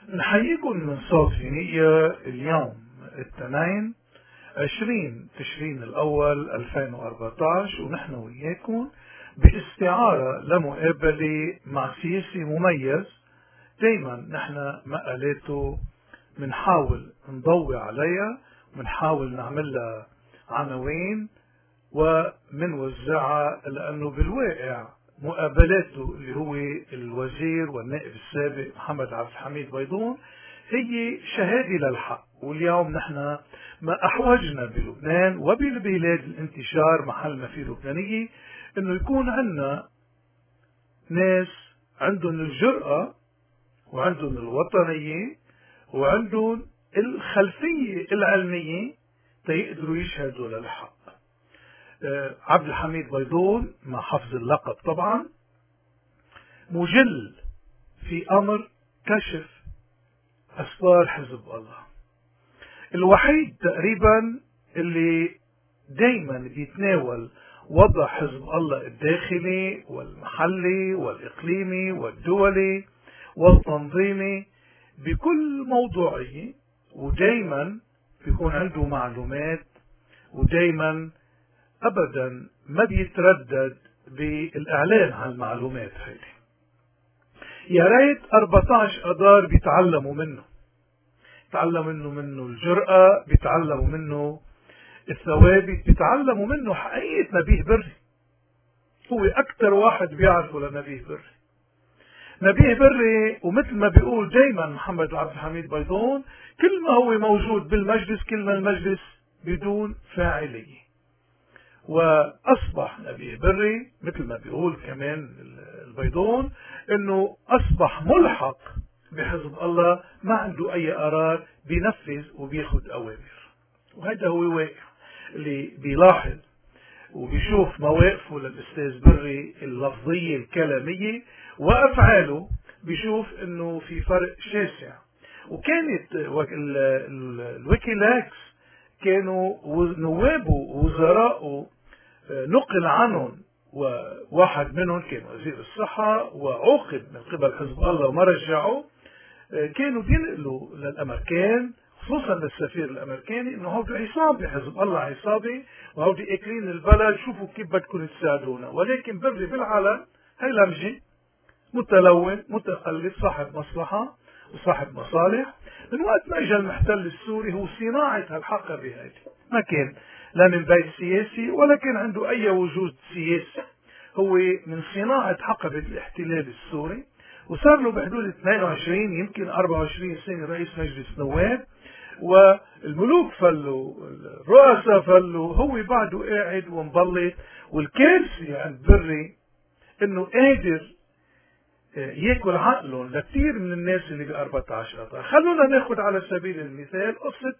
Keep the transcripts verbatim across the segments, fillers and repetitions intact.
نحييكم من صوت فينيقيا اليوم الاثنين عشرين تشرين الأول ألفين وأربعطعش، ونحن وياكم باستعارة لمقابلة مع سياسي مميز. دايما نحن مقالاته منحاول نضوي عليها، منحاول نعمل لها عناوين ومنوزعها، لأنه بالواقع مقابلاته اللي هو الوزير والنائب السابق محمد عبد الحميد بيضون هي شهادة للحق. واليوم نحن ما أحوجنا بلبنان وبالبلاد الانتشار محل ما في لبنانية انه يكون عندنا ناس عندهم الجرأة وعندهم الوطنية وعندهم الخلفية العلمية تيقدروا يشهدوا للحق. آه عبد الحميد بيضون مع حفظ اللقب طبعا مجل في أمر كشف أسرار حزب الله، الوحيد تقريبا اللي دايما بيتناول وضع حزب الله الداخلي والمحلي والإقليمي والدولي والتنظيمي بكل موضوعية، ودايما بيكون عنده معلومات، ودايما أبدا ما بيتردد بالإعلان عن المعلومات هذه. يا ريت أربعطعش أدار بيتعلموا منه، بيتعلموا منه منه الجرأة، بيتعلموا منه الثوابت، بيتعلموا منه حقيقة نبيه بري. هو أكثر واحد بيعرفه لنبيه بري. نبيه بري، ومثل ما بيقول دايما محمد عبد الحميد بيضون، كل ما هو موجود بالمجلس كل ما المجلس بدون فاعلية. وأصبح نبيه بري مثل ما بيقول كمان البيضون انه أصبح ملحق بحزب الله، ما عنده أي قرار، بينفذ وبياخد أوامر. وهذا هو واقع اللي بيلاحظ وبيشوف مواقفه للأستاذ بري اللفظية الكلامية وأفعاله، بيشوف انه في فرق شاسع. وكانت الويكيلاكس كانوا نوابه ووزراءه نقل عنهم، وواحد منهم كان وزير الصحة وعوقب من قبل حزب الله وما رجعوا، كانوا بينقلوا للأمريكان خصوصا للسفير الأمريكاني انه هودي عصابة حزب الله، عصابة وهودي اكلين البلد، شوفوا كيف بدكم تساعدونا. ولكن بري بالعلن هيلمجي متلون متخلف صاحب مصلحة وصاحب مصالح. من وقت ما اجى المحتل السوري هو صناعة هالحقبة هذه، ما كان لا من بيت سياسي ولا كان عنده اي وجود سياسي، هو من صناعة حقبة الاحتلال السوري، وصار له بحدود اثنين وعشرين يمكن أربعة وعشرين سنة رئيس مجلس نواب، والملوك فلوا، الرؤساء فلوا، هو بعده قاعد ومبلط. والكارثة عند بري انه قادر ياكل عقلهم لكثير من الناس اللي ب أربعطعش قطعة. خلونا ناخذ على سبيل المثال قصة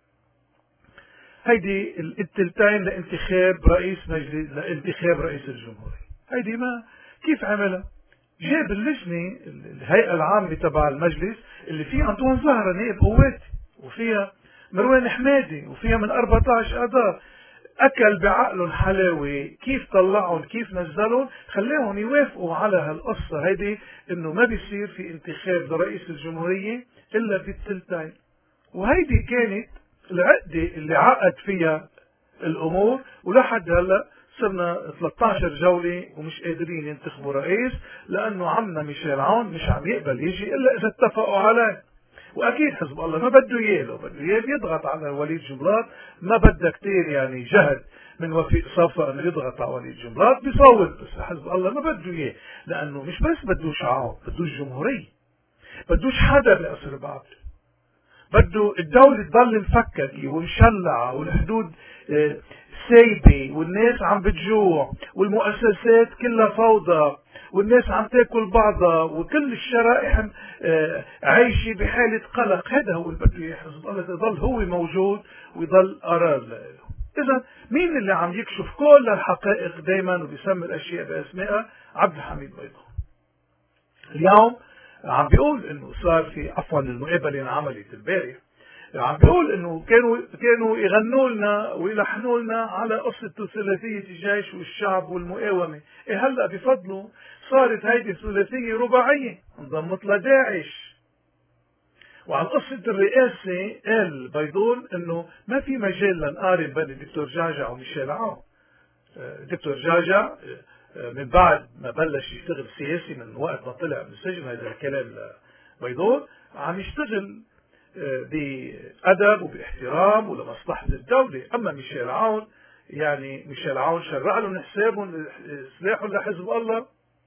هيدي التلتين لانتخاب رئيس مجلس، لانتخاب رئيس الجمهورية. هيدي ما كيف عملها؟ جاب اللجنة الهيئة العامة تبع المجلس اللي فيها أنطوان زهرة نائب قواتي، وفيها مروان حمادي، وفيها من أربعطعش أدار. أكل بعقلهم حلاوة، كيف طلعهم كيف نزلهم، خلاهم يوافقوا على هالقصة هيدي انه ما بيصير في انتخاب لرئيس الجمهورية الا بالثلثين. وهيدي كانت العقدة اللي عقد فيها الامور، ولحد هلا صرنا ثلاثة عشر جولة ومش قادرين ينتخبوا رئيس، لانه عمنا ميشيل عون مش عم يقبل يجي الا اذا اتفقوا عليه. واكيد حزب الله ما بده اياه، لو بده اياه بيضغط على وليد جنبلاط، ما بده كتير يعني جهد من وفيق صفا انه يضغط على وليد جنبلاط، بيصوت. بس حزب الله ما بده اياه، لانه مش بس بدوش عون، بدوش جمهورية، بدوش حدا بقصر بعض، بده الدولة تضل مفككة ومشلعة والحدود سايبة والناس عم بتجوع والمؤسسات كلها فوضى والناس عم تاكل بعضها وكل الشرائح عايشة بحالة قلق. هذا هو اللي بده اياه حزب الله، يضل هو موجود ويضل قرار له. اذا مين اللي عم يكشف كل الحقائق دائما وبيسمي الاشياء باسمائها؟ عبد الحميد بيضون. اليوم عم بيقول انه صار في عفوا المقابله اللي انعملت البارح، عم بيقول انه كانوا كانوا يغنوا لنا ويلحنوا لنا على قصه ثلاثيه الجيش والشعب والمقاومه. إيه هلا بفضله صارت هيدي ثلاثيه رباعيه، انضمت لداعش. وعن قصة الرئاسة قال بيضون انه ما في مجال لنقارن بين الدكتور جعجع وميشيل عون. الدكتور جعجع من بعد ما بلش يشتغل سياسي من وقت ما طلع من السجن، هذا الكلام لبيضون، عم يشتغل بأدب وباحترام ولمصلحة الدولة. أما ميشيل عون يعني ميشيل عون شرع لهم حسابهم سلاحهم لحزب الله،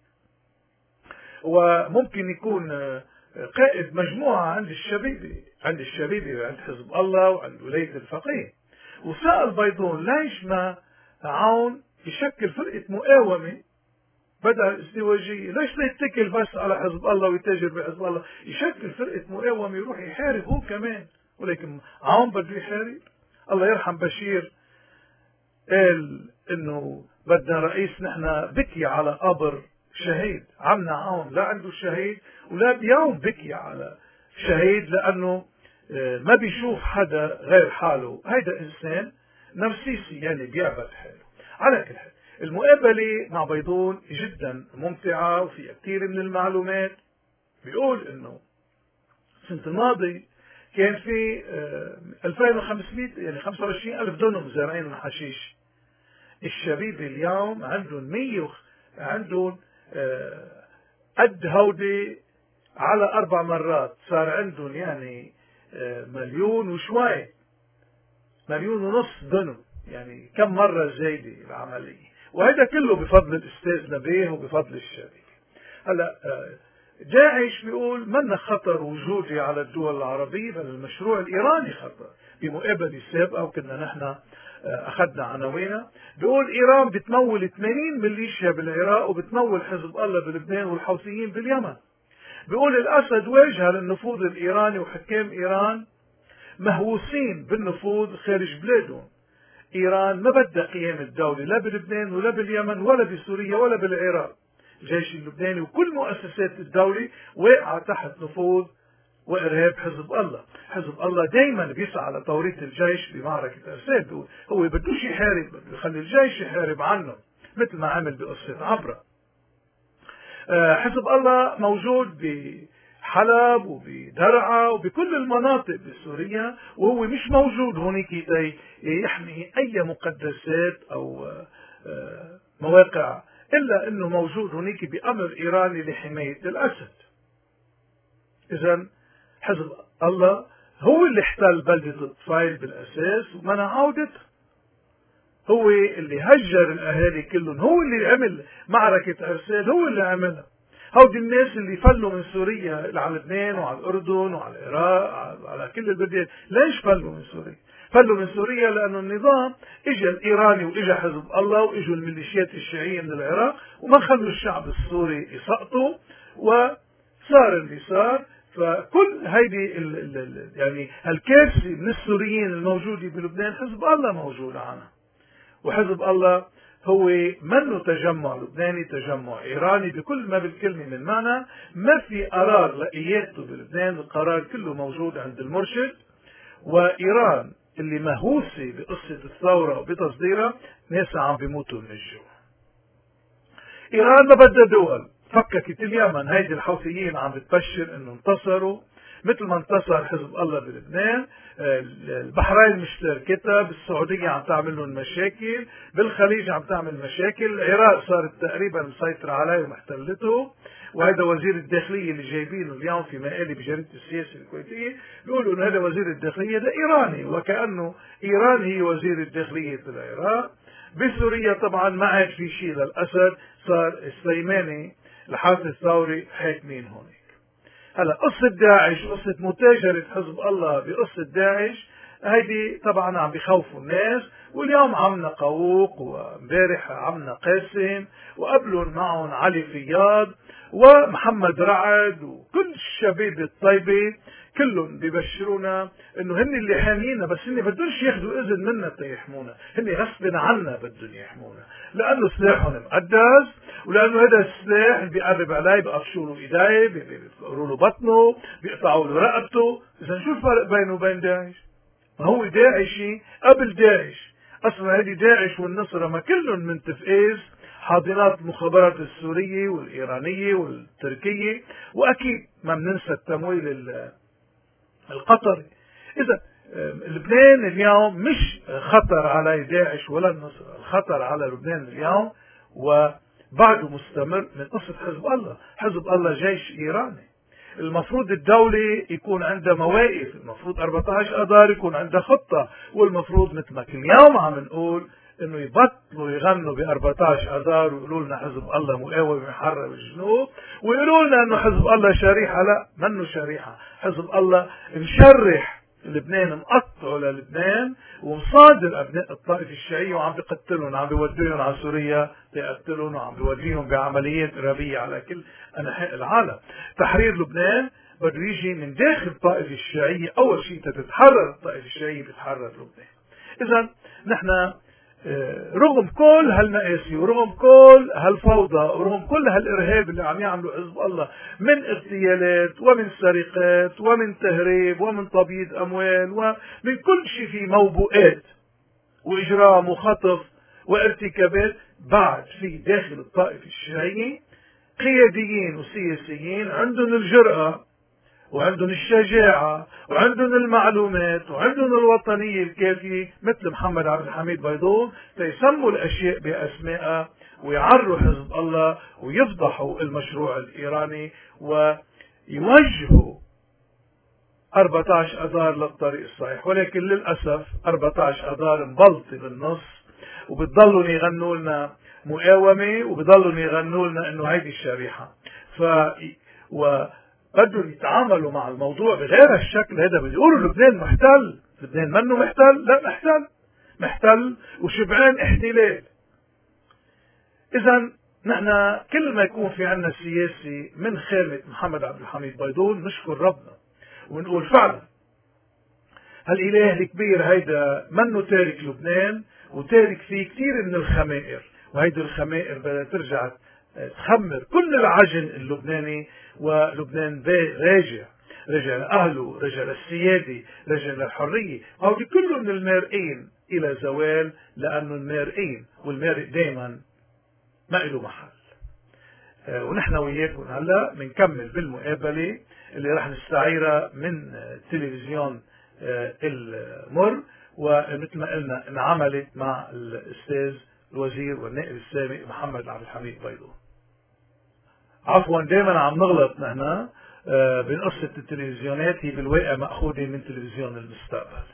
وممكن يكون قائد مجموعة عند الشبيبة عند الشبيبة وعند حزب الله وعند ولاية الفقيه. وسأل بيضون ليش ما عون يشكل فرقة مقاومة بدل الازدواجية، ليش لا يتكل بس على حزب الله ويتاجر بحزب الله، يشكل فرقة مقاومة يروح يحارب هو كمان. ولكن عون بده يحارب. الله يرحم بشير قال انه بدنا رئيس نحن بكي على قبر شهيد. عمنا عون لا عنده شهيد ولا بيوم بكي على شهيد، لانه ما بيشوف حدا غير حاله. هيدا انسان نرسيسي يعني بيعبد حاله. على كل حال المقابلة مع بيضون جدا ممتعة وفيها كثير من المعلومات. بيقول انه السنة الماضي كان في ألفين وخمسمئة يعني خمسة وعشرين ألف دونم زارعين من حشيش. الشبيبة اليوم عندهم مية عندهم قد هودي على أربع مرات، صار عندهم يعني مليون وشوي، مليون ونص دونم، يعني كم مرة زايدة العملية. وهذا كله بفضل الأستاذ نبيه وبفضل الشبيبة. هلا داعش بيقول منا خطر وجودي على الدول العربية، بل المشروع الإيراني خطر. بمقابلة سابقة وكنا نحن أخذنا عناوينها، بيقول إيران بتمول ثمانين ميليشيا بالعراق وبتمول حزب الله بلبنان والحوثيين باليمن. بيقول الأسد واجهة للنفوذ الإيراني وحكام إيران مهووسين بالنفوذ خارج بلادهم. إيران ما بدها قيام الدولة لا بلبنان ولا باليمن ولا بسوريا ولا بالعراق. الجيش اللبناني وكل مؤسسات الدولة واقعة تحت نفوذ وإرهاب حزب الله. حزب الله دايما بيسعى على توريط الجيش بمعركة أرسال. هو بدوش يحارب، بده يخلي الجيش يحارب عنه مثل ما عمل بقصة عبرة. حزب الله موجود بحلب وبدرعا وبكل المناطق بسوريا، وهو مش موجود هونيك يحمي أي مقدسات أو مواقع، إلا أنه موجود هونيك بأمر إيراني لحماية الأسد. إذن حزب الله هو اللي احتل بلدة الطفيل بالأساس ومنع عودتها، هو اللي هجر الأهالي كلهم، هو اللي عمل معركة أرسال، هو اللي عملها. هودي الناس اللي فلوا من سوريا على لبنان وعلى الأردن وعلى العراق على كل البلدان، ليش فلوا من سوريا؟ فلوا من سوريا لأنه النظام اجى الإيراني واجى حزب الله واجوا الميليشيات الشيعية من العراق وما خلوا الشعب السوري يسقطوا وصار اللي صار. فكل هيدي ال ال ال يعني الكارثة من السوريين الموجودة بلبنان حزب الله موجود عنها. وحزب الله هو منه تجمع لبناني، تجمع إيراني بكل ما بالكلمة من معنى. ما في قرار لقيادته بلبنان، القرار كله موجود عند المرشد. وإيران اللي مهووسة بقصة الثورة وبتصديرها ناس عم بيموتوا من الجوع. إيران ما بدها دول، فككت اليمن. هيدي الحوثيين عم بتبشر انه انتصروا مثل ما انتصر حزب الله بلبنان. البحرين مش تركتها، بالسعودية عم تعمل لهم مشاكل، بالخليج عم تعمل مشاكل، العراق صارت تقريبا مسيطرة عليه ومحتلته. وهذا وزير الداخلية اللي جايبينه اليوم في مقالب بجريدة السياسة الكويتية بيقولوا انه هذا وزير الداخلية ده إيراني، وكأنه إيران هي وزير الداخلية العراق. بسوريا طبعا ما عاد في شيء للأسد، صار السليماني الحافظ الثوري حاكمين هونيك. هلا قصة داعش، قصة متاجرة حزب الله بقصة داعش، هيدي طبعا عم بخوفوا الناس. واليوم عمنا قووق وامبارح عمنا قاسم وقبلهم معهم علي فياض ومحمد رعد وكل الشباب الطيبة كلهم بيبشرونا انه هن اللي حامينا، بس هن بدونش ياخذوا اذن منا تيحمونا، هن غصب عنا بدهم يحمونا، لانه سلاحهم مقدس، ولانه هذا السلاح اللي بيقرب عليه بقفشوا له ايديه، بيقروا له بطنه، بيقطعوا له رقبته. اذا شو الفرق بينه وبين داعش؟ ما هو داعشي قبل داعش. اصلا هذه داعش والنصرة ما كلهم من تفقيز حاضنات المخابرات السورية والإيرانية والتركية، وأكيد ما بننسى التمويل القطري. إذا لبنان اليوم مش خطر على داعش ولا النصرة، الخطر على لبنان اليوم وبعده مستمر من قصة حزب الله. حزب الله جيش إيراني، المفروض الدولة يكون عندها مواقف، المفروض أربعة عشر أذار يكون عندها خطة، والمفروض مثل ما كل يوم عم نقول انه يبطلوا يغنوا ب أربعة عشر أذار ويقولوا لنا حزب الله مقاوم يحرر الجنوب، ويقولوا لنا انه حزب الله شريحة. لا، منه شريحة. حزب الله مشرح لبنان، مقطعه للبنان ومصادر ابناء الطائفة الشيعية وعم بيقتلهم، عم بيوديهم على سوريا بيقتلهم، وعم بيوديهم بعمليات ارهابية على كل انحاء العالم. تحرير لبنان بده يجي من داخل الطائفة الشيعية. اول شيء تتحرر الطائفة الشيعية بتحرر لبنان. اذا نحن رغم كل هالمآسي ورغم كل هالفوضى ورغم كل هالإرهاب اللي عم يعملوا حزب الله من اغتيالات ومن سرقات ومن تهريب ومن تبييض أموال ومن كل شيء، في موبوءات وإجرام وخطف وارتكابات، بعد في داخل الطائفة الشيعية قياديين وسياسيين عندهم الجرأة وعندهم الشجاعة وعندهم المعلومات وعندهم الوطنية الكافية مثل محمد عبد الحميد بيضون تيسموا الأشياء بأسمائها ويعروا حزب الله ويفضحوا المشروع الإيراني ويوجهوا أربعة عشر أذار للطريق الصحيح. ولكن للأسف أربعة عشر أذار مبلطة بالنص، وبتضلوا يغنوا لنا مقاومة وبضلوا يغنوا لنا إنه هيدي الشريحة. ف و بدهم يتعاملوا مع الموضوع بغير الشكل هذا. بيقولوا لبنان محتل، لبنان منه محتل، لا محتل، محتل وشبعان احتلال. اذا نحن كل ما يكون في عنا سياسي من خامة محمد عبد الحميد بيضون نشكر ربنا ونقول فعلا هالاله الكبير هيدا منه تارك لبنان وتارك فيه كثير من الخمائر، وهيدي الخمائر بدها ترجع تخمر كل العجن اللبناني، ولبنان راجع، رجع لأهله، رجع للسيادة، رجع للحرية. هودي كله من المارقين إلى زوال، لأنه المارقين والمارق دائما ما له محل. آه ونحن وياكم هلا بنكمل بالمقابلة اللي رح نستعيرها من تلفزيون آه المر، ومثل ما قلنا انعملت مع الأستاذ الوزير والنائب السابق محمد عبد الحميد بيضون. عفوا دائما عم نغلط نحن بين قصة التلفزيونات، هي بالواقع مأخوذة من تلفزيون المستقبل.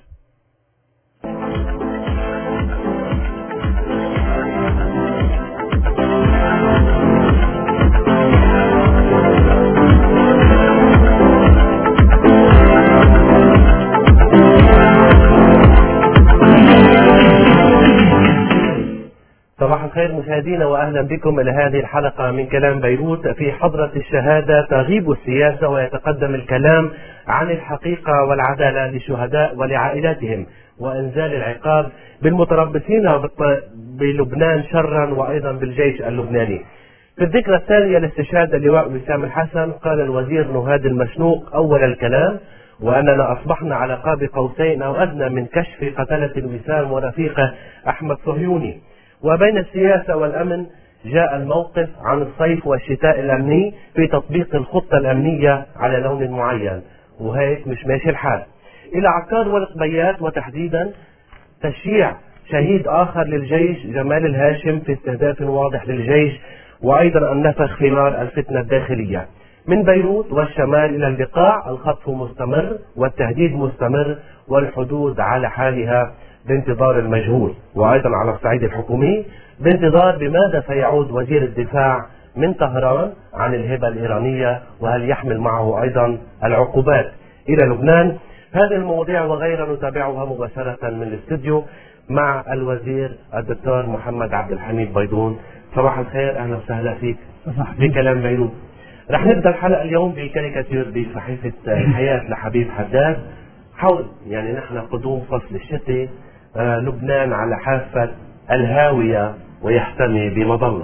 صباح الخير مشاهدينا، واهلا بكم الى هذه الحلقه من كلام بيروت. في حضرة الشهاده تغيب السياسه ويتقدم الكلام عن الحقيقه والعداله للشهداء ولعائلاتهم، وانزال العقاب بالمتربصين بلبنان شرا وايضا بالجيش اللبناني. في الذكرى الثانيه لاستشهاد اللواء وسام الحسن قال الوزير نهاد المشنوق اول الكلام: واننا اصبحنا على قاب قوسين او ادنى من كشف قتله وسام ورفيقه احمد صهيوني. وبين السياسة والأمن جاء الموقف عن الصيف والشتاء الأمني في تطبيق الخطة الأمنية على لون معين، وهيك مش ماشي الحال. إلى عكار والقبيات، وتحديدا تشييع شهيد آخر للجيش جمال الهاشم في استهداف واضح للجيش، وأيضا النفخ في نار الفتنة الداخلية. من بيروت والشمال إلى البقاع الخطف مستمر والتهديد مستمر والحدود على حالها بانتظار المجهول، وأيضا على الصعيد الحكومي بانتظار بماذا سيعود وزير الدفاع من طهران عن الهبة الإيرانية، وهل يحمل معه أيضا العقوبات إلى لبنان. هذه المواضيع وغيرها نتابعها مباشرة من الاستوديو مع الوزير الدكتور محمد عبد الحميد بيضون. صباح الخير، أهلا وسهلا فيك في كلام بيروت. رح نبدأ الحلقة اليوم بكاريكاتير بصحيفة الحياة لحبيب حداد حول يعني نحن قدوم فصل الشتاء، آه لبنان على حافة الهاوية ويحتمي بمظلة.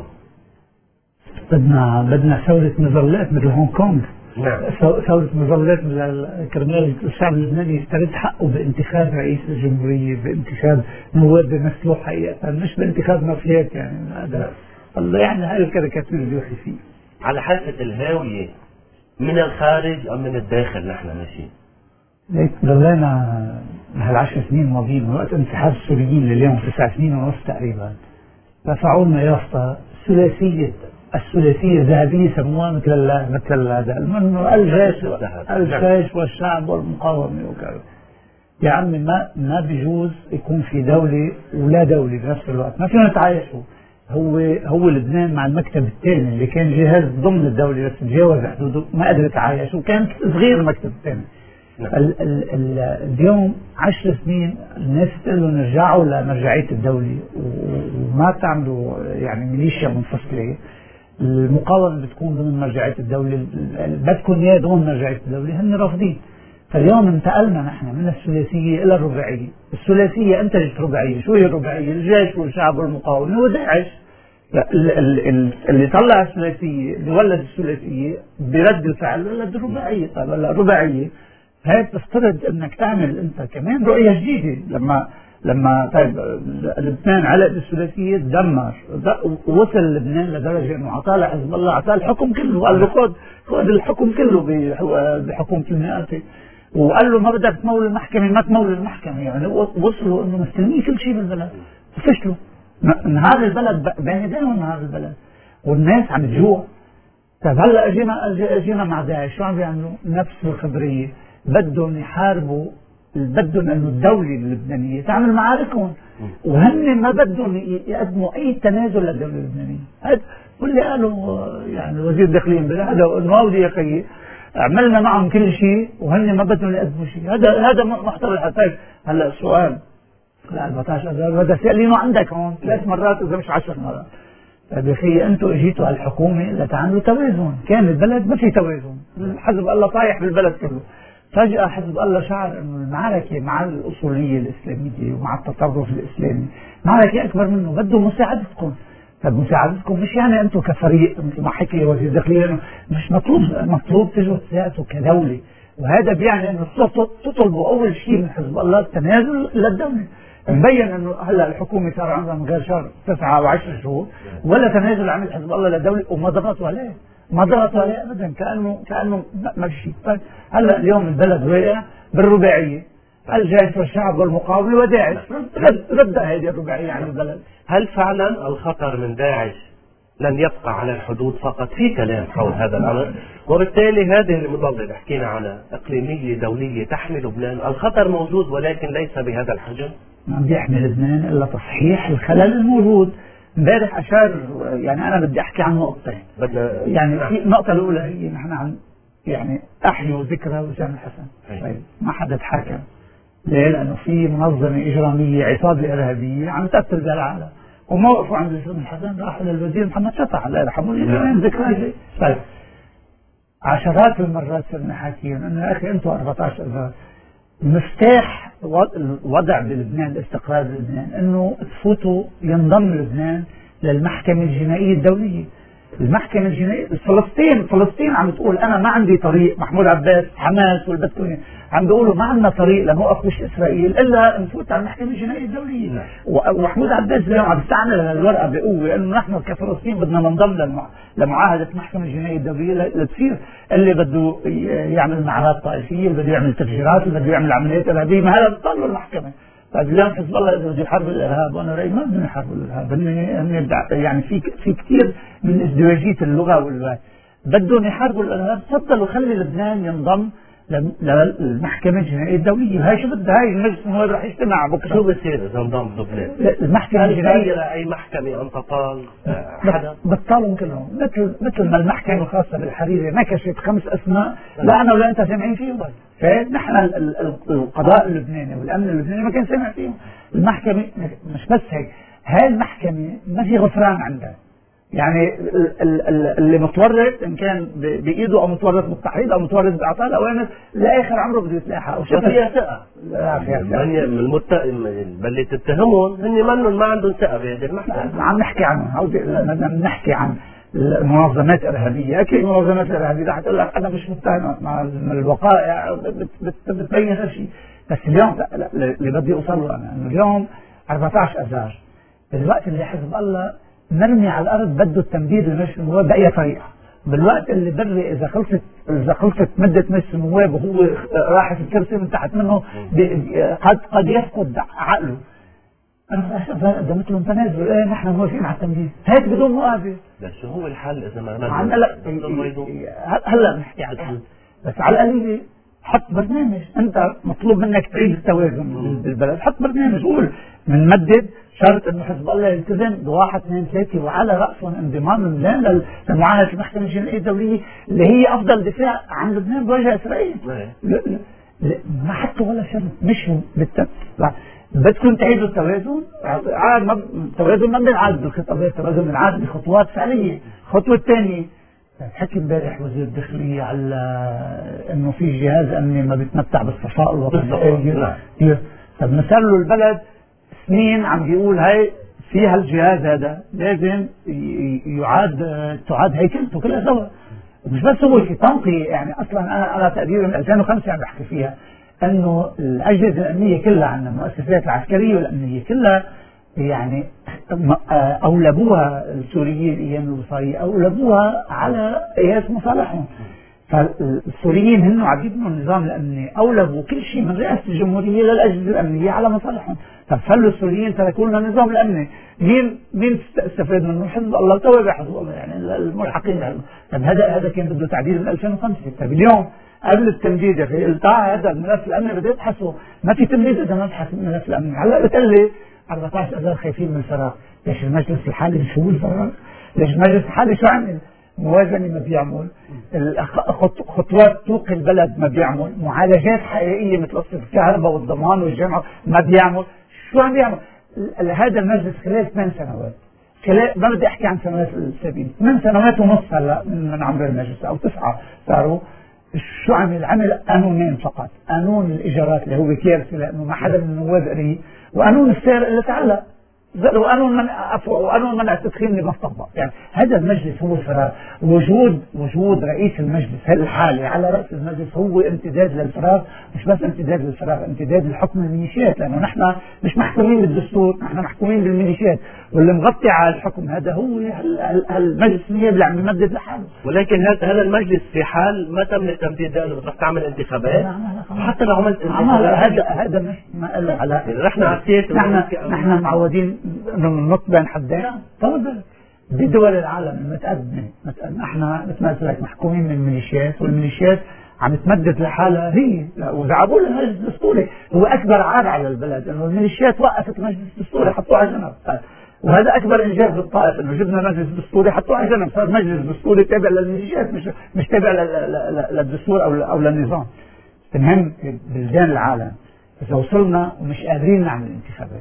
بدنا بدنا ثورة مظلات مثل هونغ كونغ. نعم. ثورة مظلات كرمال الشعب اللبناني يسترد حقه بانتخاب رئيس الجمهورية، بانتخاب نواب بمثلوه حقيقة، مش بانتخاب مافيات يعني. هذا الله يعني هاي الكاريكاتير بيوحي فيه. على حافة الهاوية من الخارج أم من الداخل نحن ماشيين؟ هيك ضلينا هالعشر سنين الماضيين من وقت انسحاب السوريين لليوم تسع سنين ونص تقريبا رفعوا لنا يافطة ثلاثية الثلاثية الذهبية سموها مثل مثل هذا منه الجيش الجيش والشعب والمقاومة وكذا. يا عمي ما ما بيجوز يكون في دولة ولا دولة بنفس الوقت، ما فينا نتعايشوا. هو هو لبنان مع المكتب الثاني اللي كان جهاز ضمن الدولة بس تجاوز حدوده ما قدر يتعايش وكان صغير المكتب الثاني. ال ال ال اليوم عشر سنين الناس تقول لهم نرجعوا لمرجعية الدولة وما تعملوا يعني ميليشيا منفصلة. المقاومة بتكون ضمن مرجعية الدولة، بدكم اياه ضمن مرجعية الدولة، هن رافضين. فاليوم انتقلنا نحن من الثلاثية إلى الرباعية. الثلاثية أنتجت رباعية. شو هي الرباعية؟ الجيش والشعب والمقاومة وداعش. اللي طلع الثلاثية اللي ولد الثلاثية برد الفعل ولد الرباعية. طيب هلا الرباعية هاي بتفترض انك تعمل انت كمان رؤية جديدة. لما لما طيب لبنان علق بالثلاثية تدمر، وصل لبنان لدرجة انه اعطاه لحزب الله، اعطاه الحكم كله وقال له خذ خذ الحكم كله بحكومة المئاتي، وقال له ما بدك تمول المحكمة ما تمول المحكمة. يعني وصلوا انه مستلمين كل شيء بالبلد وفشلوا. نهار البلد بين ايديهم، نهار البلد والناس عم تجوع. طيب هلا اجينا اجينا مع داعش، شو عم بيعملوا؟ نفس الخبرية، بدهم يحاربوا، بدهم انه الدولة اللبنانية تعمل معاركهم، وهن ما بدهم يقدموا اي تنازل للدولة اللبنانية. هذا واللي قالوا يعني وزير الداخلية هذا الماضي يا خيي، عملنا معهم كل شيء وهن ما بدهم يقدموا شيء. هذا هذا محتوى الحساب. هلا السؤال لا أربعتاشر آذار هذا سألينه عندك هون ثلاث مرات اذا مش عشر مرات. طيب يا اخي انتم اجيتوا على الحكومة لتعملوا توازن، كان البلد ما في توازن، حزب الله طايح بالبلد كله. فجأة حزب الله شعر انه المعركة مع الاصولية الاسلامية ومع التطرف الاسلامي معركة اكبر منه، بده مساعدتكم. طب مساعدتكم مش يعني انتم كفريق مثل ما حكي وزير الداخلية، مش مطلوب مطلوب تجوا تساعدوا كدولة. وهذا بيعني انه تطلبوا اول شيء من حزب الله التنازل للدولة. مبين انه هلا الحكومة صار عندها من غير شهر تسعة وعشر شهور ولا تنازل عن حزب الله للدولة، وما ضغطوا عليه ما ضغطوا عليه ابدا، كانه كانه ما في شيء. هلا اليوم البلد واقع بالرباعيه، الجيش والشعب والمقاومه وداعش، رد رد هذه الرباعيه عن البلد. هل فعلا الخطر من داعش لن يبقى على الحدود فقط؟ في كلام حول هذا الامر، وبالتالي هذه المظله حكينا عنها اقليميه دوليه تحمي لبنان، الخطر موجود ولكن ليس بهذا الحجم. ما بيحمي لبنان الا تصحيح الخلل الموجود. امبارح اشار، يعني انا بدي احكي عن نقطتين. يعني في النقطه الاولى هي نحن عم يعني احيوا ذكرى وسام الحسن. طيب ما حدا تحاكم ليه؟ لانه في منظمه اجراميه عصابه ارهابيه عم تقتل بالعالم، وما وقفوا عند وسام الحسن، راحوا للوزير محمد شطح الله يرحمه اليومين ذكرى. طيب عشرات المرات صرنا حاكيين انه يا اخي انتم أربعتاشر آذار مفتاح الوضع بلبنان، الاستقرار بلبنان، انه تفوتوا ينضم لبنان للمحكمة الجنائية الدولية. المحكمة الجنائية فلسطين فلسطين عم تقول انا ما عندي طريق، محمود عباس حماس والبتوني عم بيقولوا ما عندنا طريق لنوقف مش اسرائيل الا نفوت على المحكمة الجنائية الدولية. ومحمود عباس اليوم عم يستعمل هالورقة بقوة انه نحن كفلسطين بدنا ننضم لمعاهدة المحكمة الجنائية الدولية لتصير اللي بده يعمل معارات طائفية، اللي بده يعمل تفجيرات، اللي بده يعمل عمليات ارهابية، ما هذا بطل له المحكمة. طيب اليوم حزب الله اذا بده يحارب الارهاب، وانا رايي ما بدهم يحاربوا الارهاب، يعني في في كثير من ازدواجيه اللغه واللغه، بدهم يحاربوا الارهاب. تفضلوا خلي لبنان ينضم للمحكمه الجنائيه الدوليه. هاي شو بدها؟ هاي المجلس النواب رح يجتمع بكره. شو بصير اذا انضم لبنان؟ المحكمه الجنائيه اي محكمه ان تطال حدا؟ بطلهم كلهم، مثل مثل ما المحكمه الخاصه بالحريري نكشت خمس اسماء لا انا ولا انت سامعين فيهم. فنحن القضاء اللبناني والامن اللبناني ما كان سامع فيهم. المحكمه مش بس هيك، هاي المحكمه ما في غفران عندها. يعني اللي متورط ان كان بايده او متورط بالتحريض او متورط باعطاء الاوامر لاخر عمره بده يتلاحق. وفيها ثقه. لا فيها ثقه. المتهم اللي تتهمهم هن منهم ما عندهم ثقه بهذه المحكمه. عم نحكي عنهم، بدنا نحكي عن المنظمات الارهابيه. اكيد المنظمات الارهابيه رح تقول لك انا مش متهم مع الوقائع بتبين هالشيء، بس اليوم اللي بدي اوصل له انا انه اليوم أربعتاشر آذار الوقت اللي حزب الله مرمي على الارض بده التمديد لمجلس النواب باي طريقه، بالوقت اللي بري اذا خلصت اذا خلصت مده مجلس النواب وهو راح في الكرسي من تحت منه قد قد يفقد عقله. انا ده مثل تنازل، ايه نحن موافقين على التمديد هيك بدون مقابل. بس شو هو الحل اذا ما هلا هلا نحكي على الحل، بس على القليله حط برنامج. انت مطلوب منك تعيد التوازن بالبلد، حط برنامج قول بنمدد شرط انه حزب الله يلتزم بواحد اثنين ثلاثه وعلى راسهم انضمام لبنان لمعاهده المحكمه الجنائيه الدوليه اللي هي افضل دفاع عن لبنان بوجه اسرائيل. ما حطوا ولا شرط، مش بالتالي بدكم تعيدوا التوازن. عاد التوازن ما بنعاد بالخطابات، التوازن بنعاد بخطوات فعليه. الخطوه الثانيه حكي امبارح وزير الداخليه على انه في جهاز امني ما بيتمتع بالصفاء الوطني. طب مثل له البلد سنين عم بيقول هاي في هالجهاز هذا لازم يعاد تعاد هيكلته كلها سوا. مش بس هو في تنقي، يعني اصلا انا على تقديري من ألفين وخمسة عم بحكي فيها انه الاجهزه الامنيه كلها عندنا، المؤسسات العسكريه والامنيه كلها يعني اولبوها السوريين ايام الوصايه، اولبوها على قياس مصالحهم. فالسوريين هن عم يبنوا النظام الامني، اولبوا كل شيء من رئاسه الجمهوريه للاجهزه الامنيه على مصالحهم. طب خلوا السوريين تركوا لنا النظام الامني، مين مين استفاد منه؟ حزب الله وتوابع حزب الله، يعني الملحقين. طب هذا هذا كان بده تعديل من ألفين وخمسة. طب اليوم قبل التمديد يا اخي قلت هذا الملف الامني بده يبحثوا، ما في تمديد اذا ما بحث الملف الامني. هلا بتقول لي أربعة عشر آذار خايفين من الفراغ. ليش المجلس الحالي شو هو الفراغ؟ ليش المجلس الحالي شو عمل؟ موازنه ما بيعمل، خطوات توقي البلد ما بيعمل، معالجات حقيقيه مثل قصه الكهرباء والضمان والجامعه ما بيعمل. شو عم بيعمل؟ هذا المجلس خلال ثمان سنوات، خلال ما بدي احكي عن سنوات السابقين، ثمان سنوات ونص هلا من عمر المجلس او تسعه صاروا. شو عمل؟ عمل قانونين فقط، قانون الايجارات اللي هو كارثه لانه ما حدا من النواب قريه، وقانون السارق اللي تعالى، وقانون منع عفوا وقانون منع التدخين اللي ما طبق. يعني هذا المجلس هو الفراغ. وجود وجود رئيس المجلس الحالي على راس المجلس هو امتداد للفراغ، مش بس امتداد للفراغ، امتداد لحكم الميليشيات، لانه نحن مش محكومين بالدستور، نحن محكومين بالميليشيات، واللي مغطي على الحكم هذا هو المجلس النيابي اللي عم يمدد لحاله. ولكن هذا هذا المجلس في حال ما تم التمديد لانه بدك تعمل انتخابات، حتى لو عملت انتخابات هذا هذا مش ما قال على نحن على السياسه، نحن نحن معودين ننط بين حدين. طبعا بدول العالم المتقدمه نحن مثل ما قلت لك محكومين من الميليشيات، والميليشيات عم تمدد لحالها هي، وزعبوا لها المجلس الدستوري. هو اكبر عار على البلد انه الميليشيات وقفت المجلس الدستوري حطوه على جنب، وهذا اكبر انجاز للطائف انه جبنا مجلس دستوري حطوه على جنب، صار مجلس دستوري تابع للميليشيات مش مش تابع للدستور او او للنظام. المهم بلدان العالم اذا وصلنا ومش قادرين نعمل انتخابات،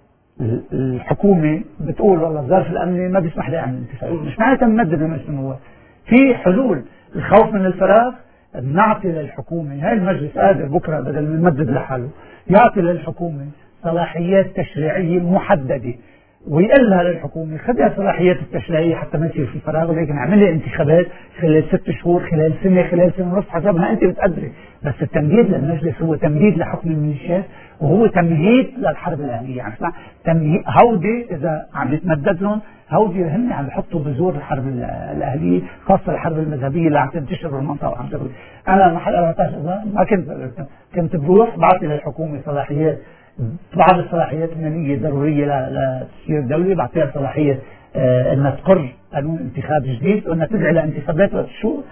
الحكومه بتقول والله الظرف الامني ما بيسمح لي اعمل انتخابات، مش معناتها نمدد لمجلس النواب. في حلول. الخوف من الفراغ بنعطي للحكومه، هاي المجلس قادر بكره بدل ما يمدد لحاله يعطي للحكومه صلاحيات تشريعيه محدده، ويقلها للحكومه خذها صلاحيات التشريعيه حتى ما يصير في فراغ، ولكن اعمل لي انتخابات خلال ست شهور، خلال سنه، خلال سنه ونص، حسب ما انت بتقدري. بس التمديد للمجلس هو تمديد لحكم الميليشيات، وهو تمهيد للحرب الاهليه. يعني تمهيد هودي اذا عم يتمدد لهم، هودي هن عم يحطوا بذور الحرب الاهليه، خاصه الحرب المذهبيه اللي عم تنتشر بالمنطقه وعم تقول. انا محل أربعة عشر ما كنت كنت بروح بعطي للحكومه صلاحيات، بعض الصلاحيات الماليه ضروريه لتسيير الدوله، بعطيها صلاحيه آه انها تقر قانون انتخاب جديد وانها تدعي لانتخابات وقت الشهور.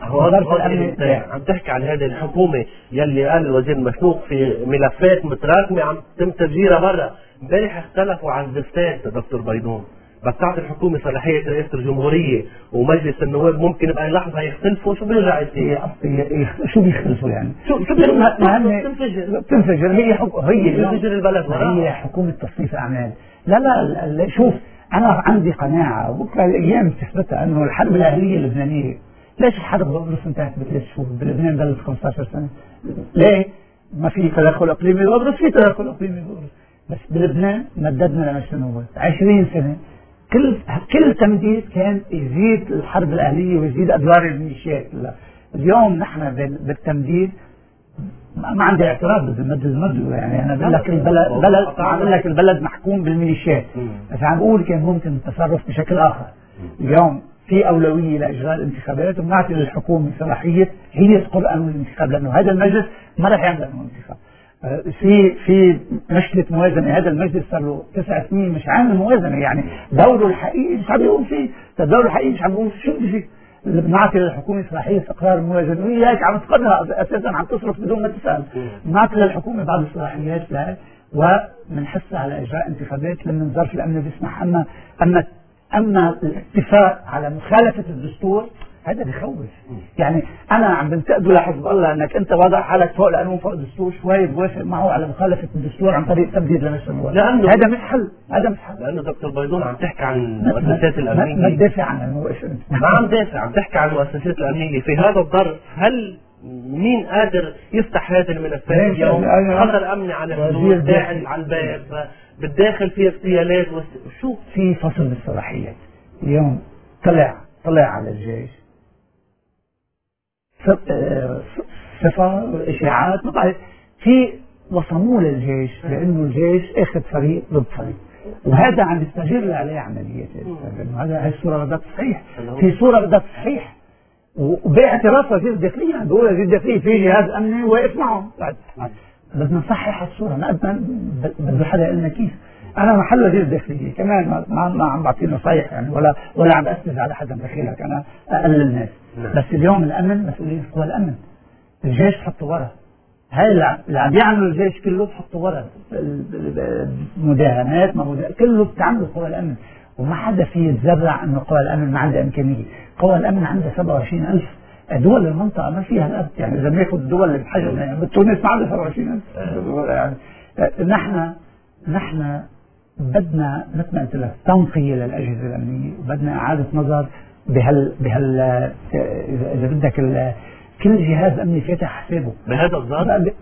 عم تحكي عن هذه الحكومه يلي قال الوزير مشنوق في ملفات متراكمه عم تم تسجيلها برا. امبارح اختلفوا عن الزفتات دكتور بيضون، بس تعطي الحكومه صلاحيه رئاسه الجمهوريه ومجلس النواب ممكن بأي لحظه يختلفوا. شو بيرجع يصير؟ شو بيختلفوا يعني؟ شو شو بتنفجر بتنفجر هي حكومه، هي بتنفجر البلد، هي حكومه تصنيف اعمال. لا لا شوف انا عندي قناعه وبكره الايام تثبتها انه الحرب الاهليه اللبنانيه، ليش الحرب بقبرص انتهت بثلاث شهور؟ بلبنان بلد خمسة عشر سنه. ليه؟ ما في تدخل اقليمي بقبرص، في تدخل اقليمي بقبرص، بس بلبنان مددنا لمجلس النواب عشرين سنه. كل كل تمديد كان يزيد الحرب الاهليه ويزيد ادوار الميليشيات. اليوم نحن بالتمديد ما عندي اعتراض بالمد المد، يعني انا بقول لك البلد بلد بقول لك البلد محكوم بالميليشيات، بس عم بقول كان ممكن التصرف بشكل اخر. اليوم في أولوية لإجراء الانتخابات، وبنعطي للحكومة صلاحية هي تقر قانون الانتخاب، لأنه هذا المجلس ما راح يعمل قانون الانتخاب. في في مشكلة موازنة، هذا المجلس صار له تسع سنين مش عامل موازنة، يعني دوره الحقيقي مش عم يقوم فيه، دوره الحقيقي مش عم يقوم شو بدي فيه. اللي بنعطي للحكومة صلاحية استقرار الموازنة، وهي هيك عم تقرها أساسا، عم تصرف بدون ما تسأل. بنعطي للحكومة بعض الصلاحيات لها، وبنحثها على إجراء انتخابات لما ظرف الأمن بيسمح. أما أما أما الاتفاق على مخالفة الدستور هذا بيخوف. يعني أنا عم بنتقده لحزب الله أنك أنت وضع حالك فوق القانون فوق الدستور، شوي بوافق معه على مخالفة الدستور عن طريق تمديد لمجلس النواب. هذا مش حل، هذا مش حل. لأنه دكتور بيضون عم تحكي عن المؤسسات الأمنية. ما تدافع عنها، ما عم دافع، عم تحكي عن المؤسسات الأمنية في هذا الظرف. هل مين قادر يفتح هذه الملفات اليوم؟ خطر أمني على الحدود، داخل على الباب، بالداخل في اغتيالات وشو في فصل بالصلاحيات. اليوم طلع طلع على الجيش صفة إشاعات في وصموا للجيش لأنه الجيش أخذ فريق ضد فريق، وهذا عم يستجر عليه عمليات. هذا هي الصورة بدها تصحيح، في صورة بدها تصحيح، وباعتراف وزير الداخلية عم بيقول وزير الداخلية في جهاز أمني واقف معهم. بدنا نصحح الصورة، ما بده حدا يقول لنا كيف. أنا محل وزير الداخلية كمان ما, ما عم بعطي نصايح يعني، ولا ولا عم بأسس على حدا دخيلك، أنا أقل الناس. بس اليوم الأمن مسؤولية قوى الأمن، الجيش حطه ورا. هاي اللي عم يعملوا الجيش كله بحطوا ورا، مداهمات ما مداهمات كله بتعمل قوى الأمن، وما حدا فيه يتزرع إنه قوى الأمن ما عندها إمكانية. قوى الأمن عندها سبعة وعشرين ألف، دول المنطقة ما فيها الأبد، يعني إذا بناخذ الدول اللي بحجم يعني بتونس ما عندها سبعة وعشرين ألف. يعني نحن نحن بدنا مثل ما قلت لك تنقية للأجهزة الأمنية، وبدنا إعادة نظر بهال بهال إذا بدك كل جهاز أمني فاتح حسابه بهذا الظرف.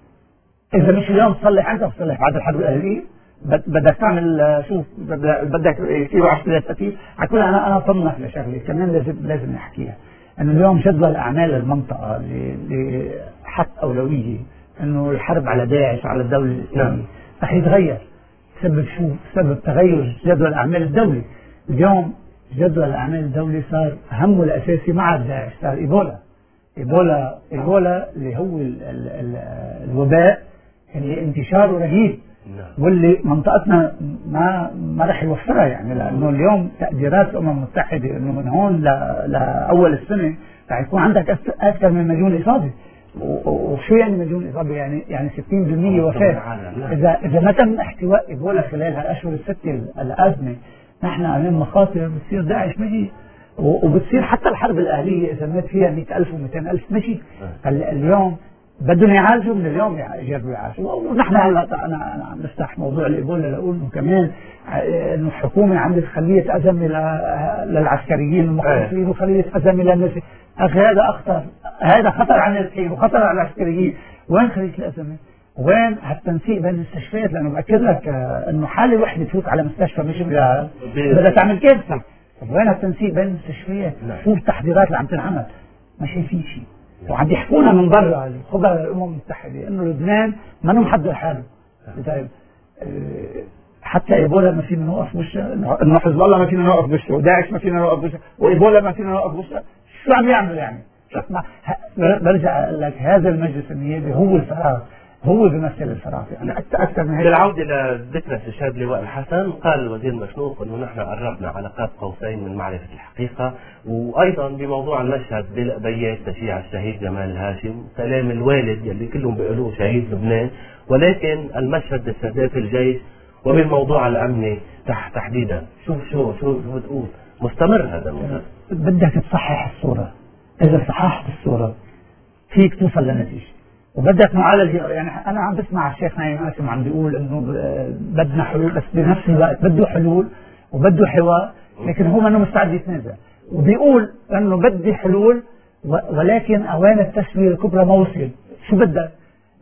إذا مش اليوم تصلح أنت تصلح بعد الحرب الأهلية، بدك تعمل شوف بدك يصيروا عشرات قتيل. على كل أنا أنا طمنك لشغلة كمان لازم لازم نحكيها، إنه اليوم جدول أعمال المنطقة اللي حط أولوية إنه الحرب على داعش على الدولة الإسلامية رح يتغير. سبب شو؟ سبب تغير جدول أعمال الدولة. اليوم جدول أعمال الدولة صار همه الأساسي مع داعش، صار إيبولا. إيبولا إيبولا اللي هو ال ال ال الوباء اللي انتشاره رهيب، واللي منطقتنا ما ما راح يوفرها، يعني لأنه اليوم تقديرات الأمم المتحدة إنه من هون لأول السنة راح يكون عندك أكثر من مليون إصابة. وشو يعني مليون إصابة؟ يعني يعني ستين بالمئة وفاة. إذا إذا ما تم احتواء إيبولا خلال هالأشهر الستة الأزمة، نحن أمام مخاطر بتصير داعش ماشي، وبتصير حتى الحرب الأهلية إذا مات فيها مئة ألف ومئتين ألف ماشي. اليوم بدهم يعالجوا، من اليوم يجربوا يعالجوا. ونحن هلا أنا أنا عم بفتح موضوع الإيبولا لأقول إنه كمان إنه الحكومة عملت خلية أزمة للعسكريين المخلصين وخلية أزمة للناس. أخي هذا أخطر، هذا خطر على الحين وخطر على العسكريين. وين خلية الأزمة؟ وين هالتنسيق بين المستشفيات؟ لأنه بأكد لك إنه حالة وحدة تفوت على مستشفى مش بدها تعمل كارثة. طب وين التنسيق بين المستشفيات؟ شو التحضيرات اللي عم تنعمل؟ ما شايفين شيء، وعم يحكونا من برا خبراء الأمم المتحدة إنه لبنان ما محضر حاله. طيب حتى إيبولا ما فينا نوقف وشها، إنه حزب الله ما فينا نوقف وشها، وداعش ما فينا نوقف وشها، وإيبولا ما فينا نوقف وشها. شو عم يعملوا يعني؟ برجع أقول لك هذا المجلس النيابي هو الفراغ، هو بيمثل الفراغ. يعني أكثر من هيك. بالعودة لذكرى استشهاد لواء الحسن، قال الوزير مشنوق انه نحن قربنا على قاب قوسين من معرفة الحقيقة. وايضا بموضوع المشهد بالابيات تشييع الشهيد جمال هاشم، كلام الوالد يلي كلهم بيقولوه شهيد لبنان، ولكن المشهد باستهداف الجيش وبالموضوع الامني تحديدا. شوف شو شو شو بتقول مستمر هذا الموضوع. بدك تصحح الصورة، اذا صححت الصورة فيك توصل لنتيجة، وبدك معالجة. يعني أنا عم بسمع الشيخ نايم هاشم عم بيقول إنه بدنا حلول، بس بنفس الوقت بده حلول وبده حوار، لكن هو منه مستعد يتنازل، وبيقول إنه بدي حلول ولكن أوان التسوية الكبرى ما وصل. شو بدك؟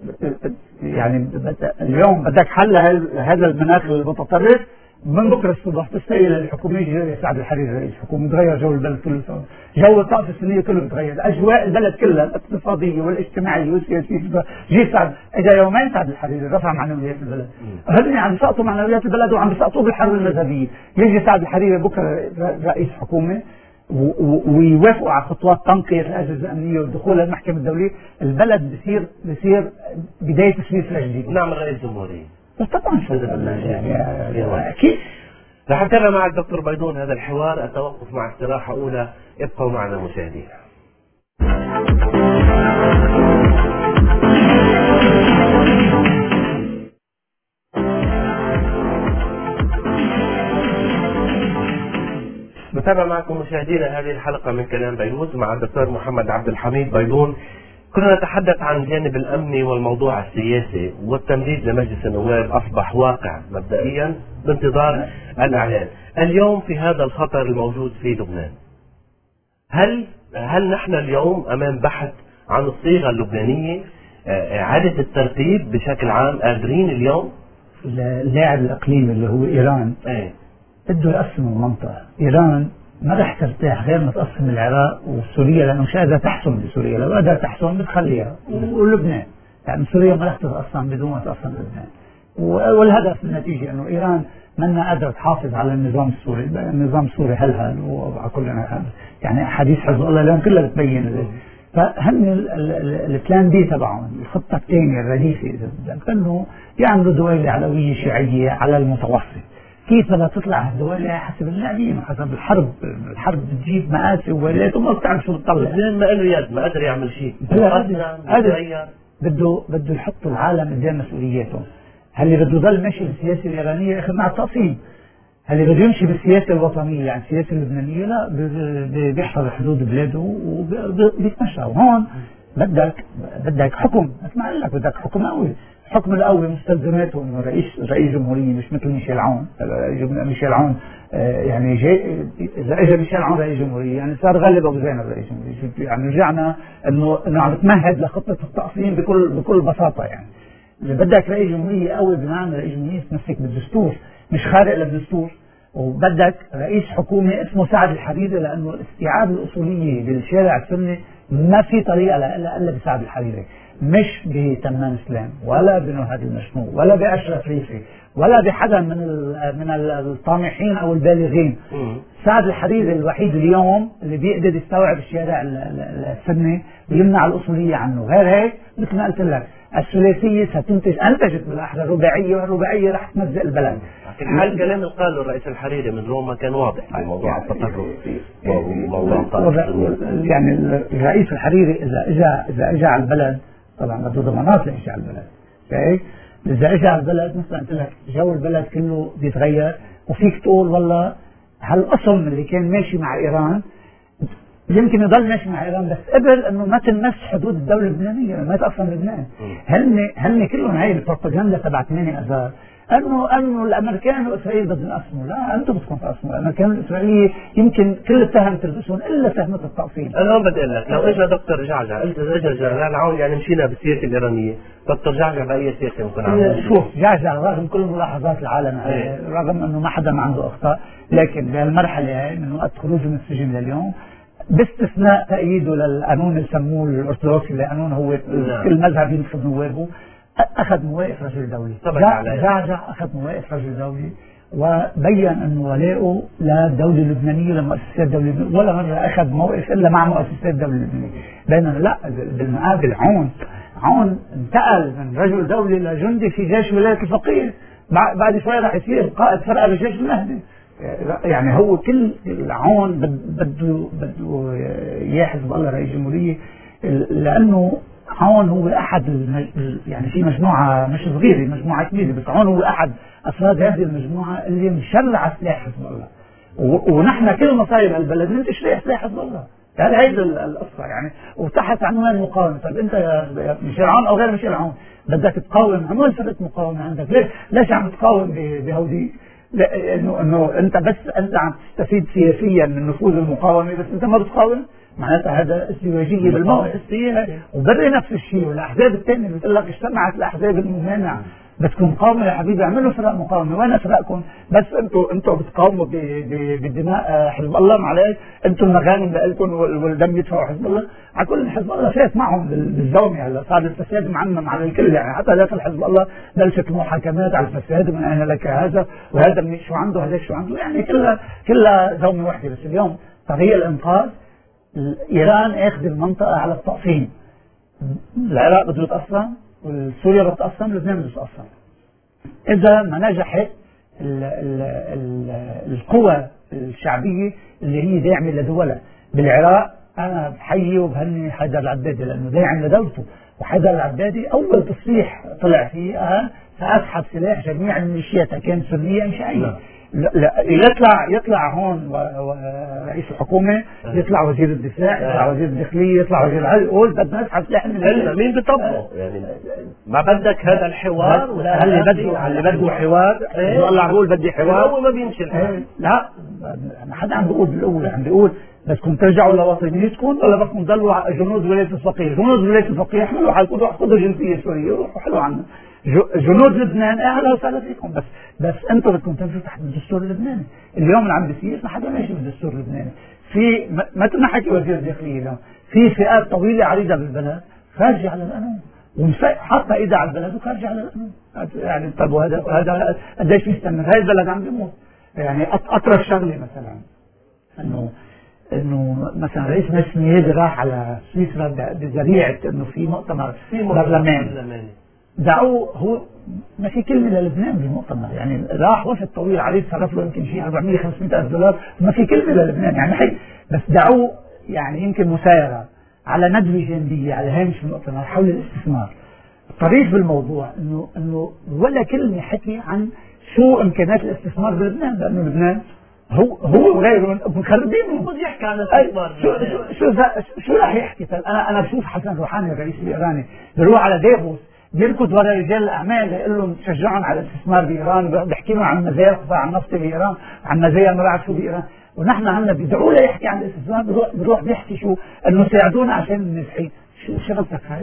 يعني اليوم بدك حل هذا المناخ المتطرف. من بكره الصبح تستقيل الحكومة يجي سعد الحريري رئيس حكومة، بتغير جو البلد كله، جو الطاقة السنية كله بتغير، أجواء البلد كلها الاقتصادية والاجتماعية والسياسية. جي سعد اجى يومين سعد الحريري رفع معنويات البلد، هذول عم بيسقطوا معنويات البلد وعم بيسقطوا بالحرب المذهبية. يجي سعد الحريري بكره رئيس حكومة ويوافقوا على خطوات تنقية الأجهزة الأمنية والدخول للمحكمة الدولية، البلد بصير بصير بداية سويسرا جديدة. نعم رئيس جمهورية. طبعا شو يعني أكيد. رح نتابع مع الدكتور بيضون هذا الحوار. التوقف مع استراحة أولى، ابقوا معنا مشاهدينا. نتابع معكم مشاهدينا هذه الحلقة من كلام بيروت مع الدكتور محمد عبد الحميد بيضون. كنا نتحدث عن الجانب الأمني والموضوع السياسي، والتمديد لمجلس النواب أصبح واقع مبدئيا بانتظار الإعلان. اليوم في هذا الخطر الموجود في لبنان، هل هل نحن اليوم أمام بحث عن الصيغة اللبنانية، إعادة الترتيب بشكل عام؟ قادرين اليوم؟ اللاعب الإقليمي اللي هو إيران ايه بده يقسم المنطقة. إيران ما رح ترتاح غير ما تقسم العراق وسوريا، لأنه مش قادرة تحسم بسوريا، لو قادرة تحسم بتخليها، ولبنان يعني سوريا ما رح تتقسم بدون ما تقسم لبنان. والهدف النتيجة أنه إيران منا قادرة تحافظ على النظام السوري. النظام السوري هلهل وعلى كلنا يعني أحاديث حزب الله اليوم كلها بتبين. فهن البلان بي تبعهم، الخطة الثانية الرديفة إذا بدك، أنه يعملوا دولة علوية شيعية على المتوسط. كيف بدها تطلع الدولة؟ حسب اللاعبين وحسب الحرب. الحرب بتجيب مآسي وويلات وما بتعرف شو بتطلع. زين ما له يد، ما قادر يعمل شيء. هذا بده بده يحط العالم قدام مسؤولياته. هل بده يضل ماشي بالسياسة الإيرانية ياخذ مع التقسيم؟ هل بده يمشي بالسياسة الوطنية يعني السياسة اللبنانية؟ لا، بيحفظ حدود بلاده وبيتمشى. وهون بدك بدك حكم، اسمع لك بدك حكم قوي. الحكم القوي مستلزماته انه رئيس رئيس جمهورية، مش مثل ميشيل عون. ميشيل عون يعني جاي اذا اجى ميشيل عون رئيس جمهورية يعني صار غالب ابو زينب رئيس جمهورية. يعني رجعنا انه انه عم تمهد لخطة التقسيم بكل بكل بساطة. يعني اللي بدك رئيس جمهورية قوي بمعنى رئيس جمهورية تمسك بالدستور، مش خارق للدستور. وبدك رئيس حكومة اسمه سعد الحريري، لانه الاستيعاب الاصولية بالشارع السني ما في طريقة الا الا بسعد الحريري، مش بتمام اسلام ولا بنهاد المشنوق ولا باشرف ريفي ولا بحدا من من الطامحين او البالغين. سعد الحريري الوحيد اليوم اللي بيقدر يستوعب الشارع السني ويمنع الاصوليه عنه. غير هيك مثل ما قلت لك الثلاثيه ستنتج، انتجت بالاحرى رباعيه، والرباعيه رح تمزق البلد. لكن هل الكلام اللي قاله الرئيس الحريري من روما كان واضح في موضوع التطرف وموضوع يعني الرئيس الحريري اذا اجى اذا اجى على البلد طبعا بده ضمانات لإجي على البلد. اوكي؟ إذا إجى على البلد مثلا قلت لك جو البلد كله بيتغير، وفيك تقول والله هالقسم اللي كان ماشي مع إيران يمكن يضل ماشي مع إيران، بس قبل إنه ما تنمس حدود الدولة اللبنانية، ما يتقسم لبنان. هن هن كلهم هاي البروباغندا تبع ثمانية آذار انه انه الامريكان واسرائيل بدهم يقسموا. لا، انتم بدكم تقسموا. الامريكان والاسرائيليين يمكن كل التهم تلبسون الا تهمه التقسيم. انا هون بدي اقول لك لو اجى دكتور جعجع، قلت اذا اجى جعجع عون يعني مشينا بالسياسه الايرانيه، دكتور جعجع باي سياسه ممكن عمل؟ شوف جعجع رغم كل ملاحظات العالم عليه، رغم انه ما حدا ما عنده اخطاء، لكن بهالمرحله هاي من وقت خروجه من السجن لليوم باستثناء تأييده للقانون اللي سموه الارثوذكسي، القانون هو نعم. كل مذهب ينفذ نوابه، أخذ موائف رجل دولي. جعجع أخذ موائف رجل دولي وبين أنه ولاؤه للدولة اللبنانية لمؤسسات الدولة اللبنانية، ولا مرة أخذ موقف إلا مع مؤسسات الدولة اللبنانية. بينما لا، بالمقابل عون عون انتقل من رجل دولي لجندي في جيش ولاية الفقيه، بعد شوي راح يصير قائد فرقة بجيش المهدي. يعني هو كل عون بده بده يا حزب الله رئيس جمهورية، لأنه عون هو أحد المج... يعني في مجموعة مش صغيرة، مجموعة كبيرة، بس عون هو أحد أفراد هذه المجموعة اللي مشرع سلاح حزب الله. و... ونحن كل مصايب البلد ننتج سلاح حزب الله. هذه هي القصة يعني، وتحت عنوان مقاومة. طيب أنت يا ميشيل عون أو غير ميشيل عون بدك تقاوم، عمل فرقة مقاومة عندك، ليش ليش عم تقاوم بهودي؟ لا، انه انه انت بس انت عم تستفيد سياسيا من نفوذ المقاومه، بس انت ما بتقاوم، معناتها هذا ازدواجيه بالموقف السياسي. وبري نفس الشيء، والاحزاب الثانيه بتقول لك اجتمعت الاحزاب الممانعه، بدكم مقاومه يا حبيبي، اعملوا فرق مقاومه، وين فرقكم؟ بس انتم انتم بتقاوموا بدماء حزب الله، معلش انتم المغانم لكم والدم يدفعوا حزب الله. على كل حزب الله فات معهم بالزومه، هلا صار الفساد معمم على الكل يعني، حتى داخل حزب الله بلشت محاكمات على الفساد، من اين لك هذا، وهذا من شو عنده، هذاك شو عنده، يعني كلها كلها زومه واحده. بس اليوم طريق الانقاذ ايران اخذ المنطقه على التقسيم، العراق بده يتقسم وسوريا بده تتقسم، لبنان بده يتقسم. اذا ما نجحت ال ال ال القوى الشعبيه اللي هي داعمه لدولها بالعراق، انا بحيي وبهني حيدر العبادي لانه داعم لدولته، وحيدر العبادي اول تصريح طلع فيه قال ساسحب سلاح جميع الميليشيات كان سنيه ام شيعيه. لا يطلع يطلع هون رئيس الحكومه، يطلع وزير الدفاع، يطلع وزير الداخليه، يطلع وزير العدل، يقول بدنا نسحب سلاح الميليشيات. مين بيطبقه؟ يعني ما بدك هذا الحوار؟ لا اللي بده اللي بده حوار يطلع بقول بدي حوار، هو ما بيمشي الحال. لا ما حدا عم بيقول بالاول، عم بيقول بدكم ترجعوا لوطنيتكم ولا بدكم تضلوا جنود ولايه الفقيه؟ جنود ولايه الفقيه احملوا حالكم روحوا خذوا جنسيه سوريه روحوا حلوا عنا. جنود لبنان اهلا وسهلا فيكم، بس بس انتم بدكم تمشوا تحت الدستور اللبناني. اليوم اللي عم بيصير ما حدا ماشي بالدستور اللبناني. في مثل ما حكي وزير الداخليه اليوم في فئات طويله عريضه بالبلد خارجه على القانون وحاطه ايدها على البلد وخارجه على القانون. يعني طيب وهذا هذا قديش يستمر؟ هاي البلد عم بيموت. يعني اطرف شغله مثلا انه انه مثلا رئيس مجلس النيابه راح على سويسرا بذريعه انه في مؤتمر برلماني، دعوه هو ما في كلمه للبنان بالمؤتمر، يعني راح وفد طويل عريض صرف له يمكن شيء أربعمية خمسمية ألف دولار وما في كلمه للبنان، يعني حي بس دعوه يعني يمكن مسايره على ندوه جانبيه على هامش المؤتمر حول الاستثمار. الطريف بالموضوع انه انه ولا كلمه حكي عن شو امكانيات الاستثمار بلبنان، لانه لبنان هو هو وغيره مخربين. المفروض يحكي عن الاستثمار. شو شو شو, شو راح يحكي؟ انا انا بشوف حسن روحاني الرئيس الايراني بيروح على ديفوس بيركض ورا رجال الاعمال يقول لهم شجعهم على الاستثمار بايران، بيحكي لهم عن مزايا القطاع النفطي بايران، عن مزايا المراعي شو بايران، ونحن عندنا بدعوا له يحكي عن الاستثمار بيروح بيروح بيحكي شو انه ساعدونا عشان النازحين. شو شغلتك هاي؟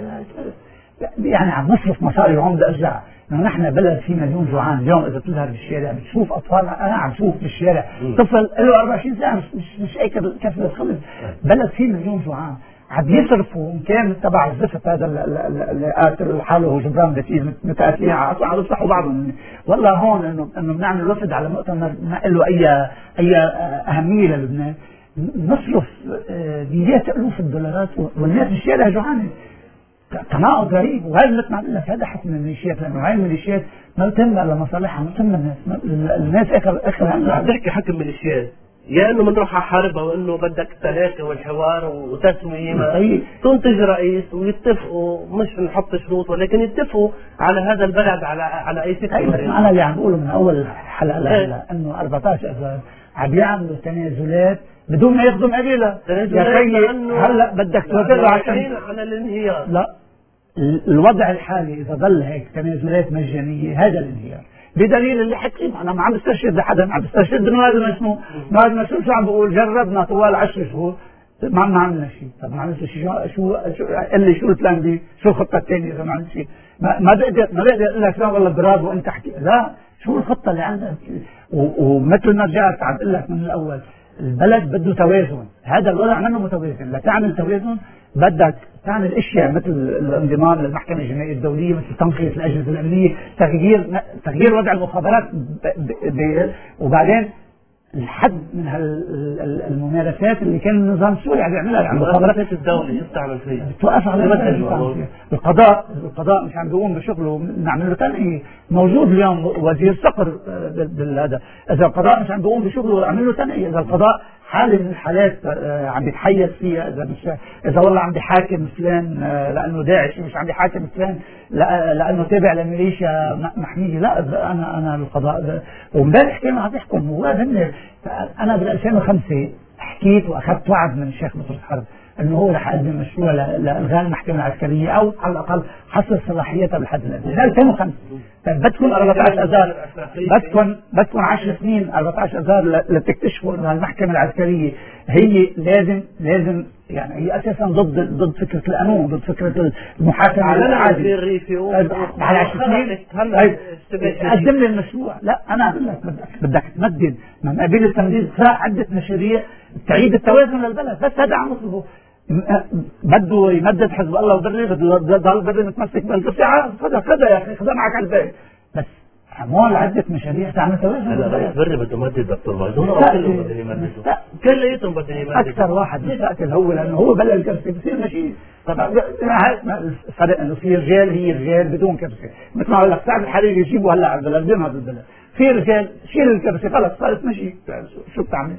يعني عم نصرف مصاري وعم بدي ارجع. نحن بلد في مليون جوعان، اليوم اذا تظهر بالشارع بتشوف اطفالنا، انا عم شوف بالشارع طفل له أربعة وعشرين ساعه مش مش مش اكل كفله خبز. بلد في مليون جوعان عم يصرفوا ان كان تبع الزفت هذا اللي قاتل حاله وجبران بتيز متقاتلين عم يصلحوا بعضهم. والله هون انه انه بنعمل وفد على مؤتمر ما له اي اي اهميه للبنان، نصرف مئات الوف الدولارات والناس بالشارع جوعانه. تناقض غريب. وهذا مثل ما قلت لك هذا حكم الميليشيات، لانه هاي الميليشيات ما بتهم الا مصالحها، ما بتهم الناس. الناس اخر اخر عم تحكي حكم ميليشيات، يا انه بنروح على حرب او انه بدك التلاقي والحوار وتسويه طيب. تنتج رئيس ويتفقوا، مش نحط شروط ولكن يتفقوا على هذا البلد على على اي فكره. طيب انا اللي عم بقوله من اول حلقه لهلا انه أربعة عشر اذار عم يعملوا تنازلات بدون ما ياخذوا مقابلها. يا خيي هلا بدك توافق عشان على الانهيار. لا، الوضع الحالي اذا ظل هيك تنازلات مجانيه هذا الانهيار، بدليل اللي حكي. انا ما عم بسترشد لحدا، عم بسترشد انه هذا مسموع. هذا مسموع. شو عم بقول؟ جربنا طوال عشر شهور ما عم عملنا شيء. طب ما عملت شيء، شو شو قال لي شو البلان بي؟ شو الخطه الثانيه اذا ما عملت شيء؟ ما ما بقدر ما بقدر اقول لك لا والله برافو وانت حكي. لا، شو الخطه اللي عندك؟ ومثل ما رجعت عم بقول لك من الاول، البلد بده توازن. هذا الوضع منه متوازن. لتعمل توازن بدك تعمل اشياء مثل الانضمام للمحكمه الجنائيه الدوليه، مثل تنقيه الاجهزه الامنيه، تغيير تغيير وضع المخابرات، وبعدين الحد من هالممارسات اللي كان النظام السوري عم يعملها. يعني المخابرات الدوله شو بتعمل فيها؟ بتوقف على فيها. القضاء القضاء مش عم بيقوم بشغله، نعمل له تنقيه. موجود اليوم وزير صقر بالهذا، اذا القضاء مش عم بيقوم بشغله اعمل له تنقيه. اذا القضاء حالة من الحالات عم بيتحيز فيها، اذا مش اذا والله عم بيحاكم فلان لانه داعش، مش عم بيحاكم فلان لانه تابع لميليشيا محميه، لا انا انا القضاء. وامبارح كانوا عم يحكم هو هن. انا بال ألفين وخمسة حكيت واخذت وعد من الشيخ بطرس حرب انه هو رح يقدم مشروع لالغاء المحكمه العسكريه او على الاقل حصر صلاحيتها بالحد الادنى. ألفين وخمسة بدكم أربعة عشر اذار، بدكم بدكم عشر سنين أربعة عشر اذار لتكتشفوا انه المحكمه العسكريه هي لازم لازم يعني هي اساسا ضد ضد فكره القانون، ضد فكره المحاكمه العادله. على عشر سنين قدم لي المشروع. لا انا اقول لك بدك بدك تمدد من قبيل التمديد عده مشاريع تعيد التوازن للبلد. بس هذا عم نطلبه. بده يمدد حزب الله وبري، بده يضل بري متمسك بالقطاع، خذها خذها يا اخي، خذها معك على البيت. بس عمول عدة مشاريع تعمل توازن. هلا رئيس بري بده يمدد دكتور بايدون او كلهم بدهم يمددوا؟ كلياتهم بدهم يمددوا. اكثر واحد بيستقتل هو لانه هو بلا الكرسي بصير ماشي. طبعا الفرق انه في رجال هي رجال بدون كرسي، مثل ما بقول لك سعد الحريري يجيبوا هلا على البلد بدون هذا البلد، في رجال شيل الكرسي خلص صارت ماشي، شو بتعمل؟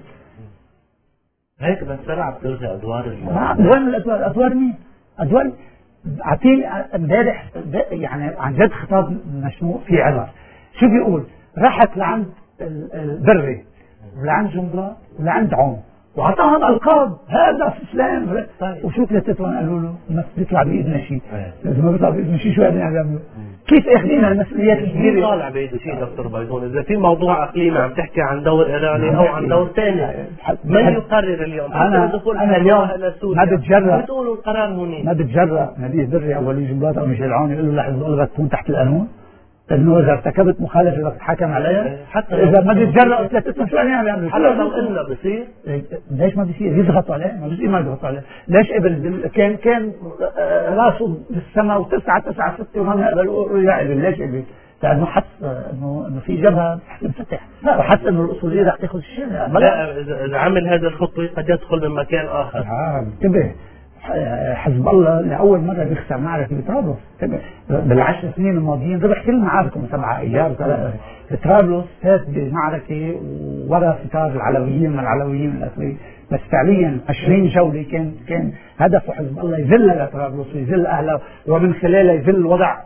هيك بس سرعة بتلغي ادوار وين الادوار؟ ادوار مين؟ ادوار اعطيني امبارح يعني عن جد خطاب مشنوق في عبر. شو بيقول؟ رحت لعند البري ولعند جنبلاط ولعند عون واعطاهم القاب، هذا فلان. طيب وشو ثلاثتهم قالوا له؟ ما بيطلع بايدنا شيء، لازم ما بيطلع بايدنا شيء. شو قاعدين يعملوا؟ كيف اخذين المسؤوليات الكبيره؟ مين طالع بايده شيء دكتور بايدون؟ اذا في موضوع اقليمي عم تحكي عن دور ايراني او عن دور ثاني، من يقرر اليوم؟ انا انا اليوم ما بتجرأ بتقولوا القرار منين؟ ما بتجرأ نبيه بري او ولي جنبلاط او ميشيل عون يقول له لحظه الله تكون تحت القانون، انه اذا ارتكبت مخالفه بدك تحاكم عليها. حتى اذا ما بتجرأوا ثلاثتهم شو يعني يعملوا؟ حتى لو قلنا بصير. ليش ما بيصير؟ يضغطوا عليه، ما بيصير ما يضغطوا عليه. ليش قبل كان كان راسه بالسماء وتسعة تسعة ستة وما قبل يا قبل؟ ليش قبل؟ لانه حس انه انه في جبهه رح تنفتح، وحس انه الاصوليه رح تاخذ الشيء. لا اذا عمل هذا الخطوه قد يدخل من مكان اخر. اه انتبه، حزب الله لاول مره بيخسر معركه بطرابلس. بالعشر سنين الماضيين ربح كل معاركهم سبعة ايار. طرابلس فات بمعركه ورا ستار العلويين من العلويين من الاخرين، بس فعليا عشرين جوله كان كان هدفه حزب الله يذل طرابلس ويذل اهله، ومن خلالها يذل الوضع.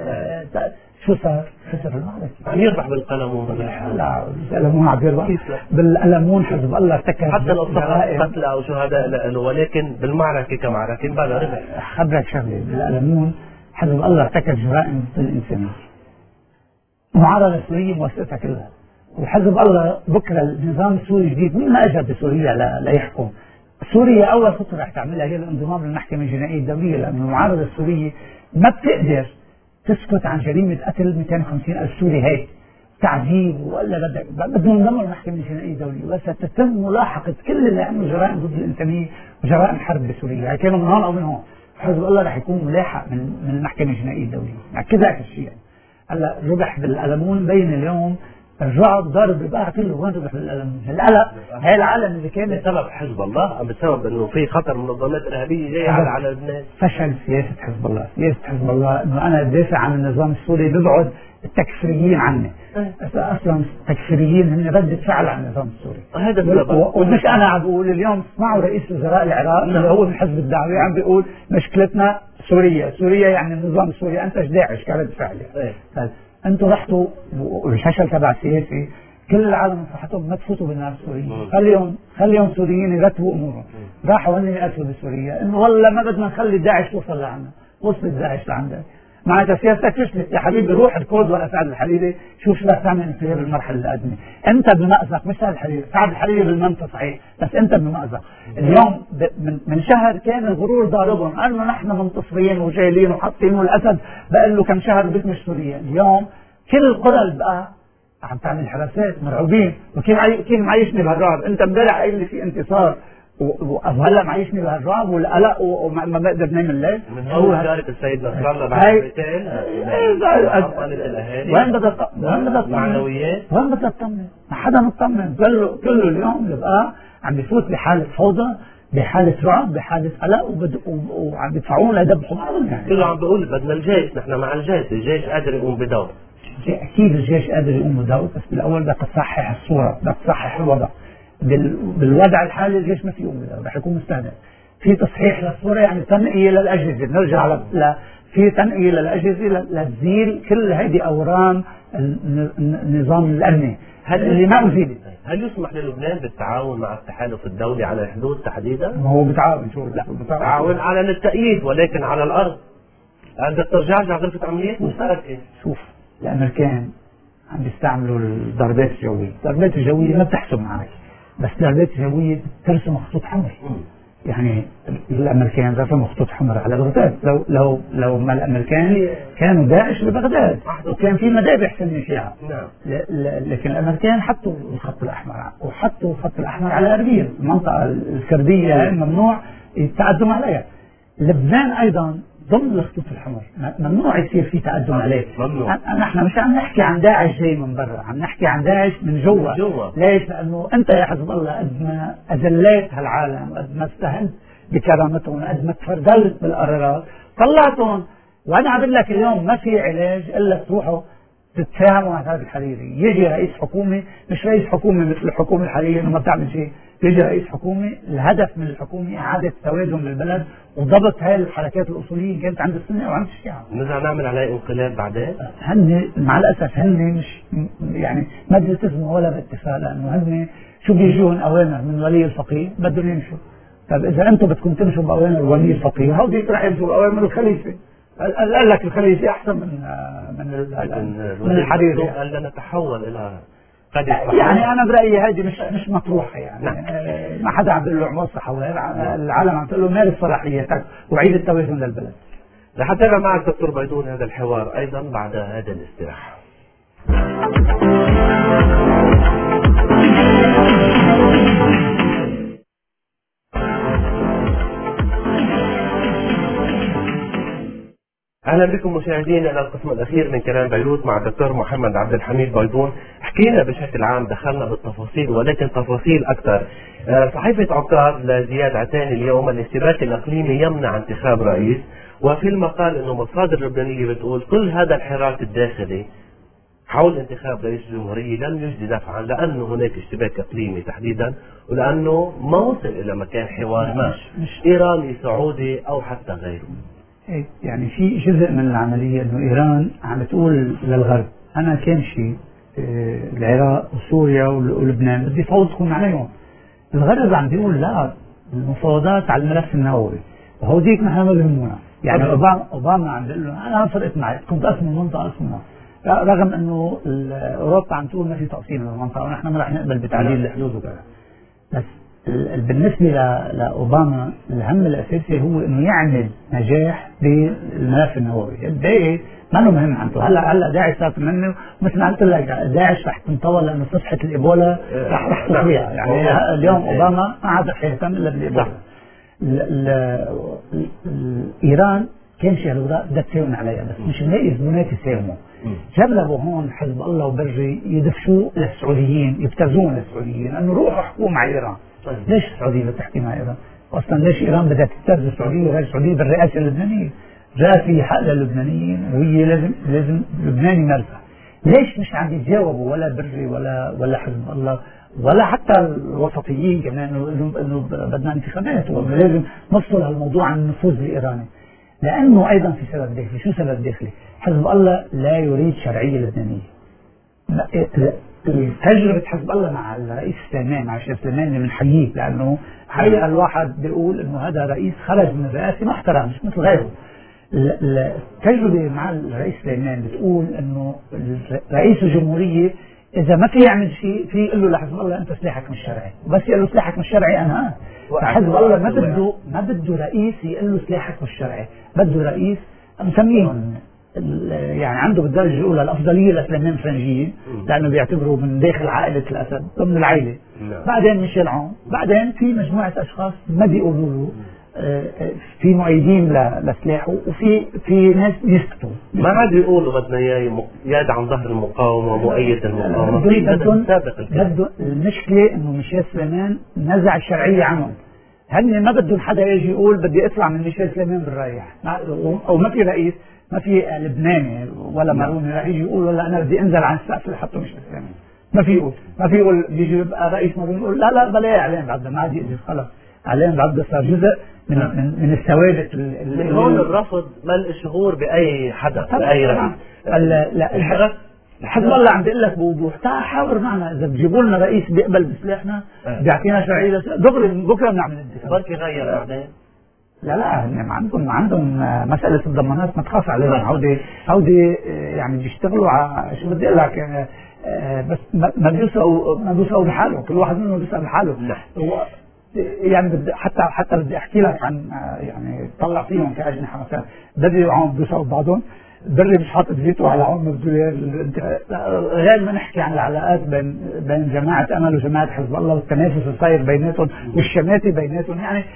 شو صار؟ خسر المعركة. عم يربح بالقلمون. لا بالقلمون عم يربح. بالقلمون حزب الله ارتكب حتى لو صار قتلى او شهداء له، ولكن بالمعركة كمعركة بلا ربح. خبرك شغلة، بالقلمون حزب الله ارتكب جرائم ضد الإنسانية. المعارضة السورية مؤسستها كلها، وحزب الله بكرة النظام السوري الجديد مين ما اجى بسوريا ليحكم. سوريا أول خطوة رح تعملها هي الانضمام للمحكمة الجنائية الدولية، لأن المعارضة السورية ما بتقدر تسكت عن جريمة قتل مئتين وخمسين ألف سوري هيك تعذيب ولا بدك بدهم ينضموا للمحكمة الجنائية الدولية، وستتم ملاحقة كل اللي عملوا جرائم ضد الإنسانية وجرائم حرب بسوريا، يعني كانوا من هون أو من هون. حزب الله رح يكون ملاحق من من المحكمة الجنائية الدولية، يعني كذا الشيء. هلا ربح بالقلمون بين اليوم الرعب ضارب البقعة كله. وين ربح بالقلمون؟ القلق هي العالم اللي كان بسبب حزب الله، أم بسبب انه في خطر منظمات ارهابيه جايه على على لبنان؟ فشل سياسه حزب الله، سياسه حزب الله انه انا بدافع عن النظام السوري ببعد التكفيريين عني. اصلا التكفيريين هن ردة فعل عن النظام السوري. هذا السبب. ومش انا عم بقول، اليوم اسمعوا رئيس وزراء العراق اللي هو من حزب الدعوه عم بيقول مشكلتنا سوريا، سوريا يعني النظام السوري انتج داعش كرد فعل. يعني انتم رحتوا والفشل تبع السياسي كل العالم نصحتهم ما تفوتوا بالنار السوريين، خليهم خليهم سوريين يرتبوا امورهم. راحوا هن يقتلوا بسوريا انه والله ما بدنا نخلي داعش توصل لعنا، وصلت داعش لعندك. معناتها سياستك فشلت يا حبيبي. روح الكود ورا سعد الحريري شوف شو بدك تعمل انت بالمرحله القادمه. انت بمأزق مش سعد الحريري، سعد الحريري بالمنطق صحيح بس انت بمأزق. اليوم من شهر كان الغرور ضاربهم، قالوا نحن منتصرين وجايلين وحاطين الاسد بقول له كم شهر باسم سوريا. اليوم كل القرى بقى عم تعمل حراسات مرعوبين، وكيف كيف معيشني بهالرعب؟ انت امبارح قايل لي في انتصار وهلا معيشني بهالرعب والقلق وما بقدر نام الليل. من هو زيارة السيد نصر الله بعد سنتين وين بدها وين بدها معنويات؟ وين بدها تطمن؟ ما حدا مطمن، كله كله اليوم بقى عم بفوت بحالة فوضى، بحالة رعب، بحالة قلق، وعم بيدفعونا يذبحوا بعضهم. يعني كله عم بيقول بدنا الجيش، نحن مع الجيش، الجيش قادر يقوم بدور. اكيد الجيش قادر يقوم بدور، بس بالاول بدك تصحح الصورة، بدك تصحح الوضع. بالوضع الحالي الجيش ما في يقوم بدور، رح يكون مستهدف. في تصحيح للصورة، يعني تنقية للأجهزة، نرجع ل في تنقية للأجهزة لتزيل كل هذه أورام النظام الأمني اللي ما أزيلت. هل يسمح للبنان بالتعاون مع التحالف الدولي على الحدود تحديدا؟ ما هو بتعاون شو؟ لا بتعاون على التأييد، ولكن على الأرض عندك ترجع غرفة عمليات مشتركة. شوف الأمريكان عم بيستعملوا الضربات الجوية، الضربات الجوية ما بتحسب معك، بس الضربات الجوية ترسم خطوط حمر. يعني الامريكان رسموا خطوط حمر على بغداد، لو لو لو ما الامريكان كانوا داعش ببغداد وكان في مذابح سنة شيعة. لكن الامريكان حطوا الخط الاحمر، وحطوا الخط الاحمر على اربيل، المنطقة الكردية ممنوع التقدم عليها. لبنان ايضا ضمن الخطوط الحمر، ممنوع يصير في تقدم عليه. ممنوع. نحن مش عم نحكي عن داعش جاي من برا، عم نحكي عن داعش من جوا. جوا. ليش؟ لانه انت يا حزب الله قد ما اذليت هالعالم، قد ما استهنت بكرامتهم، قد ما تفردلت بالقرارات طلعتهم. وانا عم بقول لك اليوم ما في علاج الا تروحوا تتفاهموا مع هذا الحريري. يجي رئيس حكومه، مش رئيس حكومه مثل الحكومه الحاليه انه ما بتعمل شيء، يجي رئيس حكومه الهدف من الحكومه اعاده توازن للبلد وضبط هاي الحركات الاصوليه كانت عند السنه وعند الشيعه. نرجع نعمل عليه انقلاب بعدين؟ هن مع الاسف هن مش يعني ما بيلتزموا ولا باتفاق، لانه هن شو بيجون اوامر من ولي الفقيه بدهم يمشوا. طيب اذا انتم بدكم تمشوا باوامر ولي الفقيه، هودي رح يمشوا باوامر الخليفه. قال لك الخليفه احسن من من من الحريري. قال لنا نتحول الى يعني انا برايي هذه مش مش مطروحه يعني. نعم. ما حدا عم بيقول له اعمل صحوه، العالم عم تقول له مارس صلاحيتك وعيد التوازن للبلد. رح اتابع معك دكتور بيضون هذا الحوار ايضا بعد هذا الاستراحه. اهلا بكم مشاهدينا الى القسم الاخير من كلام بيروت مع الدكتور محمد عبد الحميد بيضون. حكينا بشكل عام، دخلنا بالتفاصيل ولكن تفاصيل اكثر. صحيفه عكاظ لزياد عتاني اليوم الاشتباك الاقليمي يمنع انتخاب رئيس، وفي المقال انه مصادر لبنانيه بتقول كل هذا الحراك الداخلي حول انتخاب رئيس الجمهوريه لم يجدي نفعا، لانه هناك اشتباك اقليمي تحديدا، ولانه ما وصل الى مكان حوار ما ايراني سعودي او حتى غيره. يعني في جزء من العملية انه ايران عم تقول للغرب انا كان شيء العراق وسوريا ولبنان بدي فوضكم عليهم. الغرب عم بيقول لا، المفاوضات على الملف النووي وهوديك نحن ما بهمونا. يعني اوباما اوباما عم بيقول له انا فرقت معي كنت اسمي المنطقه اسمها، رغم انه اوروبا عم تقول ما في تقسيم للمنطقه ونحن ما رح نقبل بتعديل الحدود وكذا. بس بالنسبة لأوباما الهم الأساسي هو إنه يعمل نجاح بالملف النووي. الباقي ما له مهم عنده. هلا هلا داعش صارت منه، مثل ما قلت لك داعش رح تنطول لأنه صفحة الإيبولا رح رح تطويها. يعني اليوم أوباما ما عاد رح يهتم إلا بالإيبولا. إيران كان شيء الوراء بدها تساوم عليها، بس مش نلاقي زبونات يساوموا. جربوا هون حزب الله وبري يدفشوا للسعوديين، يبتزون للسعوديين انه روحوا احكوا مع ايران. طيب. ليش السعوديه بدها تحكي مع ايران؟ واصلا ليش ايران بدها تبتز السعوديه غير السعوديه بالرئاسه اللبنانيه؟ جاء في حق للبنانيين وهي لازم لازم لبنان يمرسها. ليش مش عم يتجاوبوا ولا بري ولا ولا حزب الله ولا حتى الوسطيين كمان انه انه بدنا انتخابات ولازم نفصل هالموضوع عن النفوذ الايراني؟ لانه ايضا في سبب داخلي. شو سبب داخلي؟ حزب الله لا يريد شرعيه لبنانيه. تجربة حزب الله مع الرئيس سليمان، مع الشيخ سليمان اللي بنحييه، لأنه حقيقة الواحد بيقول إنه هذا رئيس خرج من الرئاسة محترم مش مثل غيره. التجربة مع الرئيس سليمان بتقول إنه رئيس الجمهورية إذا ما في يعمل شيء في يقول له لحزب الله أنت سلاحك مش شرعي، وبس يقول له سلاحك مش شرعي أنا. حزب الله ما بده ما بده رئيس يقول له سلاحك مش شرعي، بده رئيس مسميهم يعني عنده بالدرجة الأولى الأفضلية لسليمان فرنجية، لأنه بيعتبروا من داخل عائلة الأسد ضمن العائلة. بعدين ميشيل عون، بعدين في مجموعة أشخاص ما بيقولوا له في مؤيدين لسلاحه وفي في ناس بيسكتوا. ما عاد يقولوا بدنا اياه يد عن ظهر المقاومة ومؤيد المقاومة. بده المشكلة إنه ميشيل سليمان نزع الشرعية عنهم. هن ما بدهم حدا يجي يقول بدي اطلع من ميشيل سليمان بالرايح، او ما في رئيس ما في لبناني ولا ماروني راح يجي يقول والله انا بدي انزل عن السقف لحطه ميشيل سليمان. ما في يقول ما في يقول بيجي يبقى رئيس ماروني يقول لا لا بلا علين بعد ما عاد يقدر خلص علين بعد صار جزء من من, من الثوابت. من هون الرفض ملء شهور باي حدا باي رئيس. لا الحرس حزب الله عم بيقول لك بوضوح تعال حاور معنا، اذا بتجيبوا لنا رئيس بيقبل بسلاحنا بيعطينا شرعيه دغري بكره بنعمل انتخاب. بركي غير بعدين. لا لا عندهم عندهم مساله الضمانات ما تخاف عليهم. هودي هودي يعني بيشتغلوا على شو بدي اقول لك بس ما بيسقوا ما بيسقوا بحاله، كل واحد منهم بيسقى بحاله. هو يعني بدي حتى حتى بدي احكي لك عن يعني طلع فيهم كاجنحه مثلا بدي عم بيسقوا بعضهم. بري مش حاطط فيتو على عون بده غير ما نحكي عن العلاقات بين بين جماعه امل وجماعه حزب الله والتنافس اللي صاير بيناتهم والشماتي بيناتهم. يعني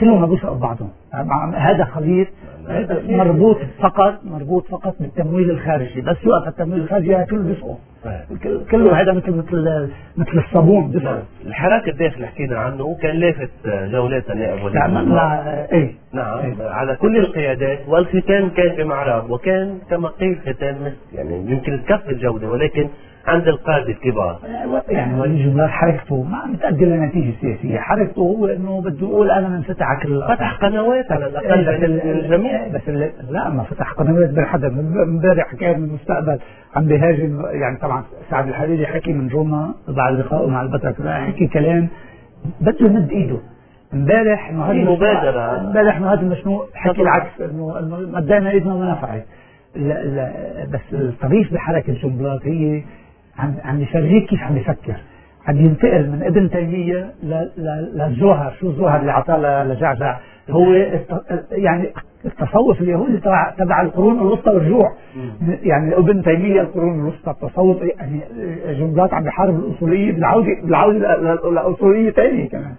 كلهم بيسرقوا بعضهم. هذا خليط مربوط فقط مربوط فقط بالتمويل الخارجي، بس يوقف التمويل الخارجي كله بيسقط كله. هذا مثل مثل مثل الصابون بيسقط. الحراك الداخلي حكينا عنه كان لافت جولات النائب ولي ايه نعم إيه؟ على كل القيادات، والختام كان بمعراب، وكان كما قيل ختام يعني يمكن تكفي الجوده، ولكن عند القادة الكبار. يعني ولي جملة حركته ما بتأدي لنتيجة سياسية. حركته هو انه بده يقول انا منفتح على كل فتح قنوات على الاقل للجميع، بس لا ما فتح قنوات بالحدا. امبارح كان من المستقبل عم بيهاجم، يعني طبعا سعد الحريري حكي من روما بعد لقائه مع البتراك، حكي كلام بده يمد ايده. امبارح انه هذه مبادرة، امبارح انه هذا المشروع حكي العكس، انه انه مدينا ايدنا وما نفعت. لا لا بس الطريف بحركة جنبلاط هي عم عم يفرجيك كيف عم يفكر. عم ينتقل من ابن تيمية للزهر. شو الزهر اللي عطاه لجعجع؟ هو يعني التصوف اليهودي تبع تبع القرون الوسطى والرجوع. يعني ابن تيمية القرون الوسطى، التصوف يعني جنبلاط عم بيحارب الأصولية بالعودة بالعودة للأصولية ثانية كمان.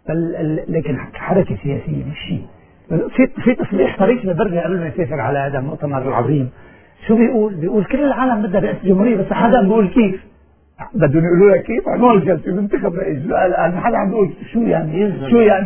لكن حركة سياسية مش شيء. في في تصريح طريف لبري قبل ما يسافر على هذا المؤتمر العظيم، شو بيقول؟ بيقول كل العالم بدها رئاسة جمهورية، بس حدا عم بيقول كيف؟ بدهم يقولوا لك كيف؟ عنوان الجلسة بنتخب رئيس، الآن حدا عم بيقول شو يعني؟ شو يعني؟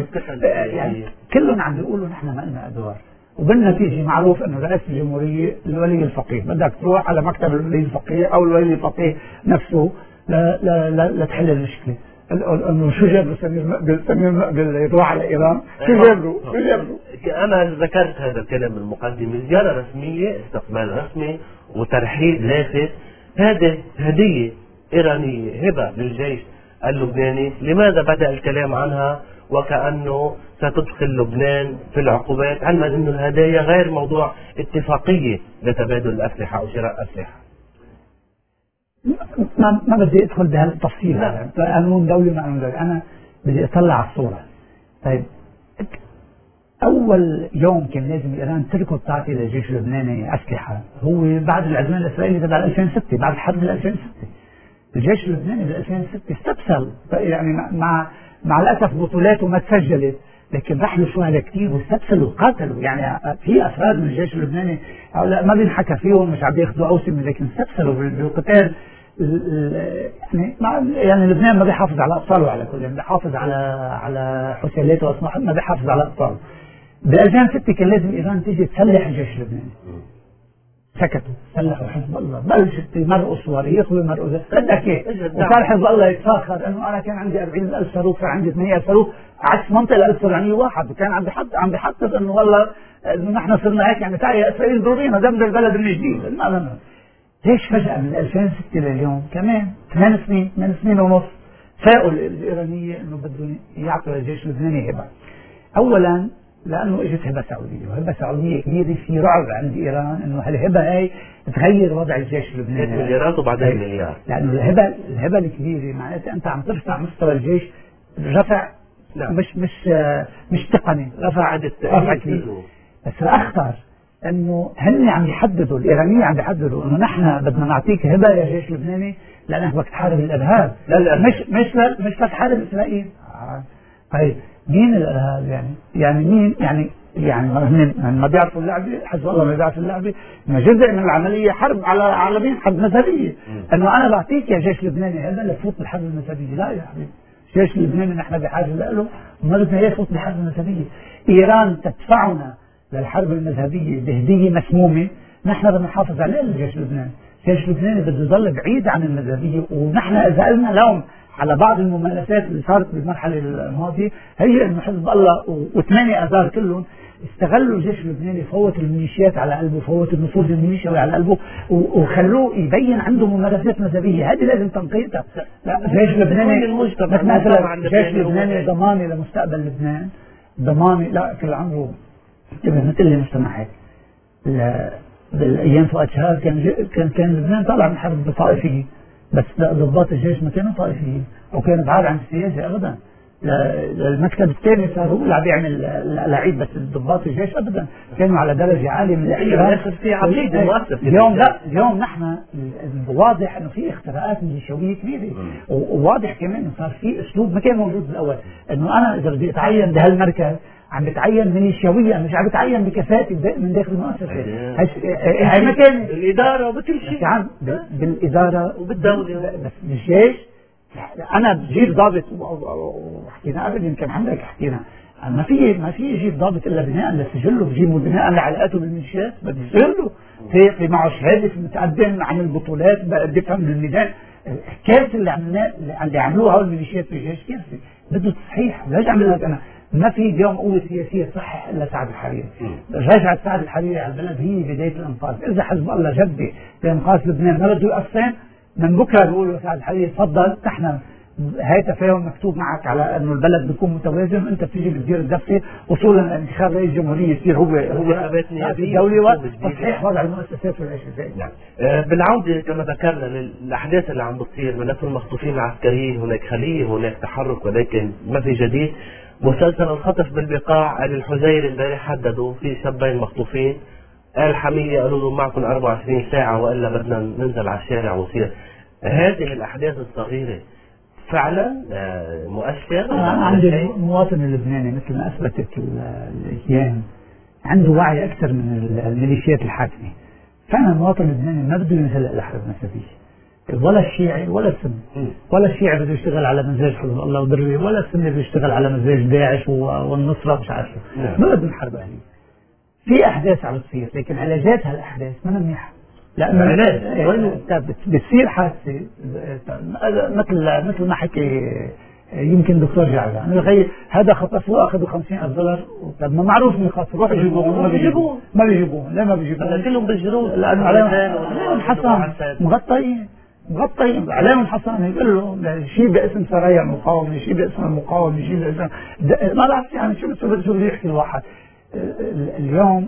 يعني كلهم عم بيقولوا نحن ما لنا أدوار، وبالنتيجة معروف إنه رئاسة الجمهورية الولي الفقيه، بدك تروح على مكتب الولي الفقيه أو الولي الفقيه نفسه لا لا لا لتحل المشكلة. انه شو جاب له سمير سمير يروح على ايران؟ شو جاب له؟ شو جاب له؟ انا ذكرت هذا الكلام المقدمه، زياره رسميه، استقبال رسمي وترحيب لافت. هذه هديه ايرانيه، هبه للجيش اللبناني. لماذا بدا الكلام عنها وكانه ستدخل لبنان في العقوبات، علما انه الهدايا غير موضوع اتفاقيه لتبادل الاسلحه او شراء اسلحه؟ ما ما بدي ادخل بهالتفصيل هذا، قانون دولي ما قانون دولي، انا بدي اطلع على الصوره. طيب اول يوم كان لازم ايران تركض تعطي للجيش اللبناني اسلحه هو بعد العدوان الاسرائيلي تبع ألفين وستة، بعد حرب ألفين وستة. الجيش اللبناني بال ألفين وستة استبسل، يعني مع مع الاسف بطولاته ما تسجلت، لكن رحلوا شهداء كثير واستبسلوا وقاتلوا. يعني في افراد من الجيش اللبناني هؤلاء ما بينحكى فيهم، مش عم ياخذوا اوسم، لكن استبسلوا بالقتال. يعني يعني لبنان ما بيحافظ على ابطاله، على كل يعني بيحافظ على على حسيلاته واصلاحه، ما بيحافظ على ابطاله. بال ألفين وستة كان لازم ايران تيجي تسلح الجيش اللبناني، سكتوا، سلحوا حزب الله، بلشت يمرقوا صواريخ ويمرقوا بدك ايه، وصار حزب الله يتفاخر انه انا كان عندي أربعين ألف صاروخ، صار عندي ثمانية آلاف صاروخ، عكس منطقه ألف وسبعمية وواحد، وكان عم بحط عم بحطط انه والله انه نحن صرنا هيك، يعني تعي اسرائيل ضرورينا دمر البلد من جديد. ليش فجأة من ألفين وستة لليوم كمان ثمان سنين ثمان سنين ونص فاقوا الإيرانية إنه بدهم يعطوا للجيش اللبناني هبة؟ أولاً لأنه إجت هبة سعودية، وهبة سعودية كبيرة، في رعب عند إيران إنه هالهبة هاي تغير وضع الجيش اللبناني. مليارات وبعدين مليار. لأنه الهبة الهبة الكبيرة معناتها أنت عم ترفع مستوى الجيش، رفع نعم. مش مش مش تقني، رفع عدد رفع كبير. بس الأخطر انه هن عم يحددوا، الايرانيين عم يحددوا انه نحن بدنا نعطيك هبه يا جيش لبناني لانك بدك تحارب الارهاب، لا مش مش مش تحارب اسرائيل. آه. طيب مين الارهاب يعني؟ يعني مين يعني؟ يعني ما بيعرفوا اللعبه، حزب الله ما بيعرف اللعبه، ما جزء من العمليه حرب على على مين؟ حرب مذهبيه. انه انا بعطيك يا جيش لبناني هذا لتفوت بالحرب المذهبيه، لا يا حبيبي، الجيش اللبناني نحن بحاجه له، وما بدنا اياه يفوت بالحرب المذهبيه. ايران تدفعنا للحرب المذهبية بهدية مسمومة، نحن بدنا نحافظ عليه الجيش اللبناني. الجيش اللبناني بده يضل بعيد عن المذهبية، ونحن إذا قلنا لهم على بعض الممارسات اللي صارت بالمرحلة الماضية هي إنه حزب الله وثمانية آذار كلهم استغلوا الجيش اللبناني، فوت الميليشيات على قلبه، فوت النفوذ الميليشياوي على قلبه، وخلوه يبين عنده ممارسات مذهبية. هذه لازم تنقيتها. لا الجيش اللبناني مثلا الجيش اللبناني ضماني لمستقبل لبنان، ضماني لا كل عمره مثل اللي مجتمع هيك. بالايام فؤاد شهاب كان كان كان لبنان طالع من حرب طائفيه، بس ضباط الجيش ما كانوا طائفيين او كانوا بعاد عن السياسه ابدا. للمكتب الثاني صار هو اللي عم يعمل لعيب، بس الضباط الجيش ابدا كانوا على درجه عاليه من الاحترام. اليوم لا، اليوم نحن واضح انه في اختراقات ميليشيويه كبيره، وواضح كمان انه صار في اسلوب ما كان موجود بالاول، انه انا اذا بدي اتعين بهالمركز عم بتعين ميليشيويا، مش عم بتعين بكفاءتي من داخل المؤسسه. هي ما كانت بالاداره وبكل شيء، عم بالاداره وبالدوله، بس بالجيش انا بجيب ضابط، وحكينا قبل يمكن عندك حكينا ما في ما في يجيب ضابط الا بناء لسجله، بجيبه بناء لعلاقاته بالميليشيات، بدي سجله في في معه شهاده متقدم عن البطولات، بفهم بالميدان. الكارثه اللي عملناه اللي عملوها هول الميليشيات في الجيش كارثه، بده تصحيح. ليش عم لك انا ما في اليوم قوه سياسيه تصحح الا سعد الحريري. رجعت سعد الحريري على البلد هي بدايه الانقاذ. اذا حزب الله جدي بانقاذ لبنان ما بده يقسم، من بكره بيقولوا سعد الحريري تفضل، نحن هاي تفاهم مكتوب معك على انه البلد بيكون متوازن، انت بتيجي بتدير الدفه وصولا لانتخاب رئيس جمهوريه يصير هو هو الدولي وتصحيح وضع المؤسسات والاشياء زي نعم. آه بالعوده كما ذكرنا للاحداث اللي عم بتصير، ملف المخطوفين العسكريين، هناك خليه، هناك تحرك، ولكن ما في جديد. مسلسل الخطف بالبقاع، آل الحزيري امبارح حددوا في شابين مخطوفين، آل حمية قالوا لهم معكم أربعة وعشرين ساعة والا بدنا ننزل على الشارع ونصير. هذه الاحداث الصغيره فعلا مؤشر. أنا عندي المواطن اللبناني مثل ما اثبتت الايام عنده وعي اكثر من الميليشيات الحاكمه. فعلا المواطن اللبناني ما بده ينزل الحرب النسبيه، ولا الشيعي ولا السني، ولا الشيعي بده يشتغل على مزاج حزب الله ودروي، ولا السني بده يشتغل على مزاج داعش والنصره ومش عارف شو. ما بدهم حرب اهليه. في احداث عم تصير، لكن علاجات هالاحداث ما منيحه. لأنه علاج بتصير حادثة مثل مثل ما حكي يمكن دكتور جعلان، الغي هذا خطفوه اخذوا خمسين ألف دولار. طب ما معروف من خطفوا روحوا يجيبوه، ما بيجيبوه ما بيجيبوه ليه ما بيجيبوه؟ كلهم بيجروه لأنه عليهم حصان مغطيين مغطيين عليهم حصان. يقول له شيء باسم سرايا المقاومة، شيء باسم المقاومة، شيء باسم ما بعرف يعني شو شو شو بده يحكي الواحد. اليوم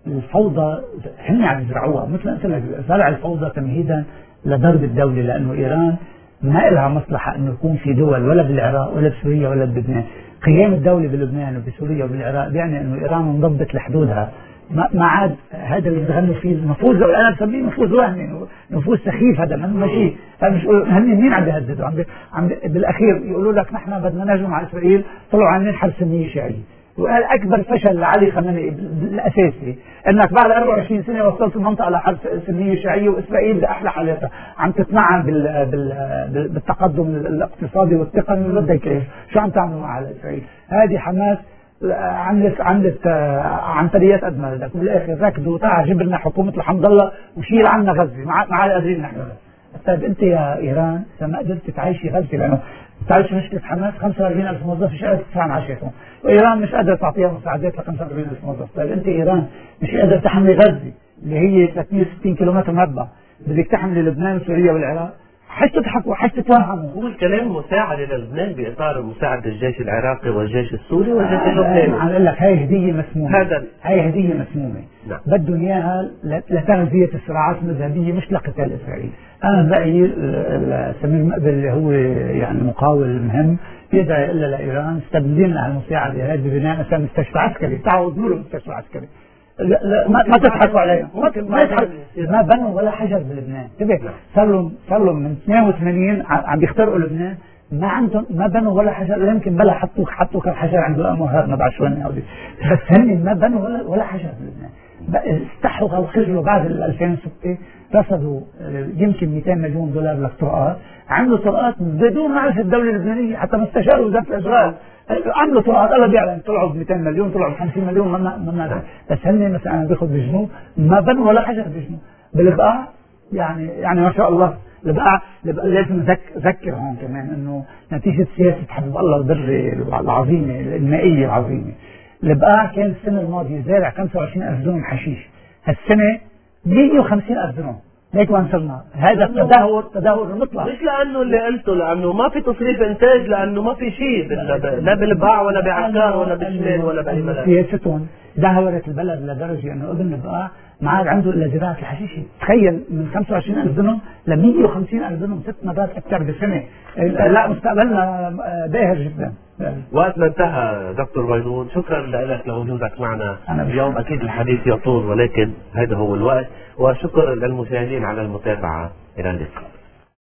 الفوضى هن عم يزرعوها، مثل قلت لك زرع الفوضى تمهيدا لضرب الدولة، لأنه إيران ما لها مصلحة انه يكون في دول ولا بالعراق ولا بسوريا ولا بلبنان. قيام الدولة بلبنان وبسوريا وبالعراق يعني انه ايران انضبط لحدودها، ما, ما عاد هذا اللي بتغنوا فيه النفوذ، انا بسميه نفوذ وهمي، نفوذ سخيف. هذا ما شيء، مش هن مين عم بيهددوا؟ عم, عم بالاخير يقولوا لك نحن بدنا نهجم على اسرائيل، طلعوا عاملين حرب سنية شيعية. وقال اكبر فشل لعلي خامنئي الاساسي انك بعد أربعة وعشرين سنه وصلت المنطقه لحرب سنيه شيعيه، واسرائيل باحلى حالاتها عم تتنعم بال بال بالتقدم الاقتصادي والتقني، اللي بدك ايش؟ شو عم تعملوا مع اسرائيل؟ هذه حماس عملت عملت عنتريات قد ما بدك، وبالاخر ركضوا تعال جيب لنا حكومه الحمد الله وشيل عنا غزه، ما عاد قادرين نحن. طيب انت يا ايران اذا ما قدرت تعيشي غزه، لانه تعيش مشكله حماس خمسة وأربعين ألف موظف مش قادر تدفع معاشاتهم، وايران مش قادره تعطيها مساعدات ل خمسة وأربعين ألف موظف. طيب انت ايران مش قادر تحمي غزه اللي هي ثلاثمئة وستين كيلومتر مربع، بدك تحمي لبنان وسوريا والعراق، حش تضحكوا حش تتوهموا. هو الكلام مساعدة للبنان بإطار مساعدة الجيش العراقي والجيش السوري والجيش اللبناني. عم اقول لك هاي هدية مسمومة، هذا هاي هدية مسمومة. نعم. بدهم اياها لتغذية الصراعات المذهبية مش لقتال اسرائيل. انا برأيي سمير مقبل اللي هو يعني مقاول مهم يدعي الا لايران استبدلين لها المساعدة هذه ببناء مثلا مستشفى عسكري، تعودوا له مستشفى عسكري. لا لا ما, ما تضحكوا عليهم، ما, ما بنوا ولا حجر بلبنان. انتبه صار لهم صار لهم من اثنين وثمانين عم بيخترقوا لبنان، ما عندهم ما بنوا ولا حجر، يمكن بلا حطوا حطوا كم حجر عند الامهات ما بعرف شو هن، بس هن ما بنوا ولا ولا حجر بلبنان. استحوا الخجلوا بعد ألفين وستة، رصدوا يمكن مئتين مليون دولار للطرقات، عملوا طرقات بدون معرفة الدولة اللبنانية، حتى ما استشاروا وزارة الاشغال عملوا طلعات الله بيعلن، طلعوا ب مئتين مليون، طلعوا ب خمسين مليون، ما ما بس هن مثلا بياخذ بجنوب ما بنوا ولا حجر بجنوب. بالبقاع يعني يعني ما شاء الله البقاع لازم نذكر هون كمان انه نتيجه سياسه حزب الله البري العظيمه المائيه العظيمه. البقاع كان السنه الماضيه زارع خمسة وعشرين ألف دونم حشيش، هالسنه مئة وخمسين ألف دونم. ليك وين صرنا؟ هذا التدهور تدهور المطلق، مش لانه اللي قلته لانه ما في تصريف انتاج، لانه ما في شيء لا بالباع ولا بعكار ولا بشمال ولا باي بلد. سياستهم دهورت البلد لدرجه انه ابن البقاع ما عاد عنده الا زراعه الحشيشه. تخيل من خمسة وعشرين ألف دنم ل مئة وخمسين ألف دنم، ست مرات اكثر بسنه. لا مستقبلنا باهر جدا. وقتنا انتهى دكتور بيرود، شكرا لك لوجودك معنا اليوم. اكيد الحديث يطول ولكن هذا هو الوقت، وشكرا للمشاهدين على المتابعه. الى اللقاء.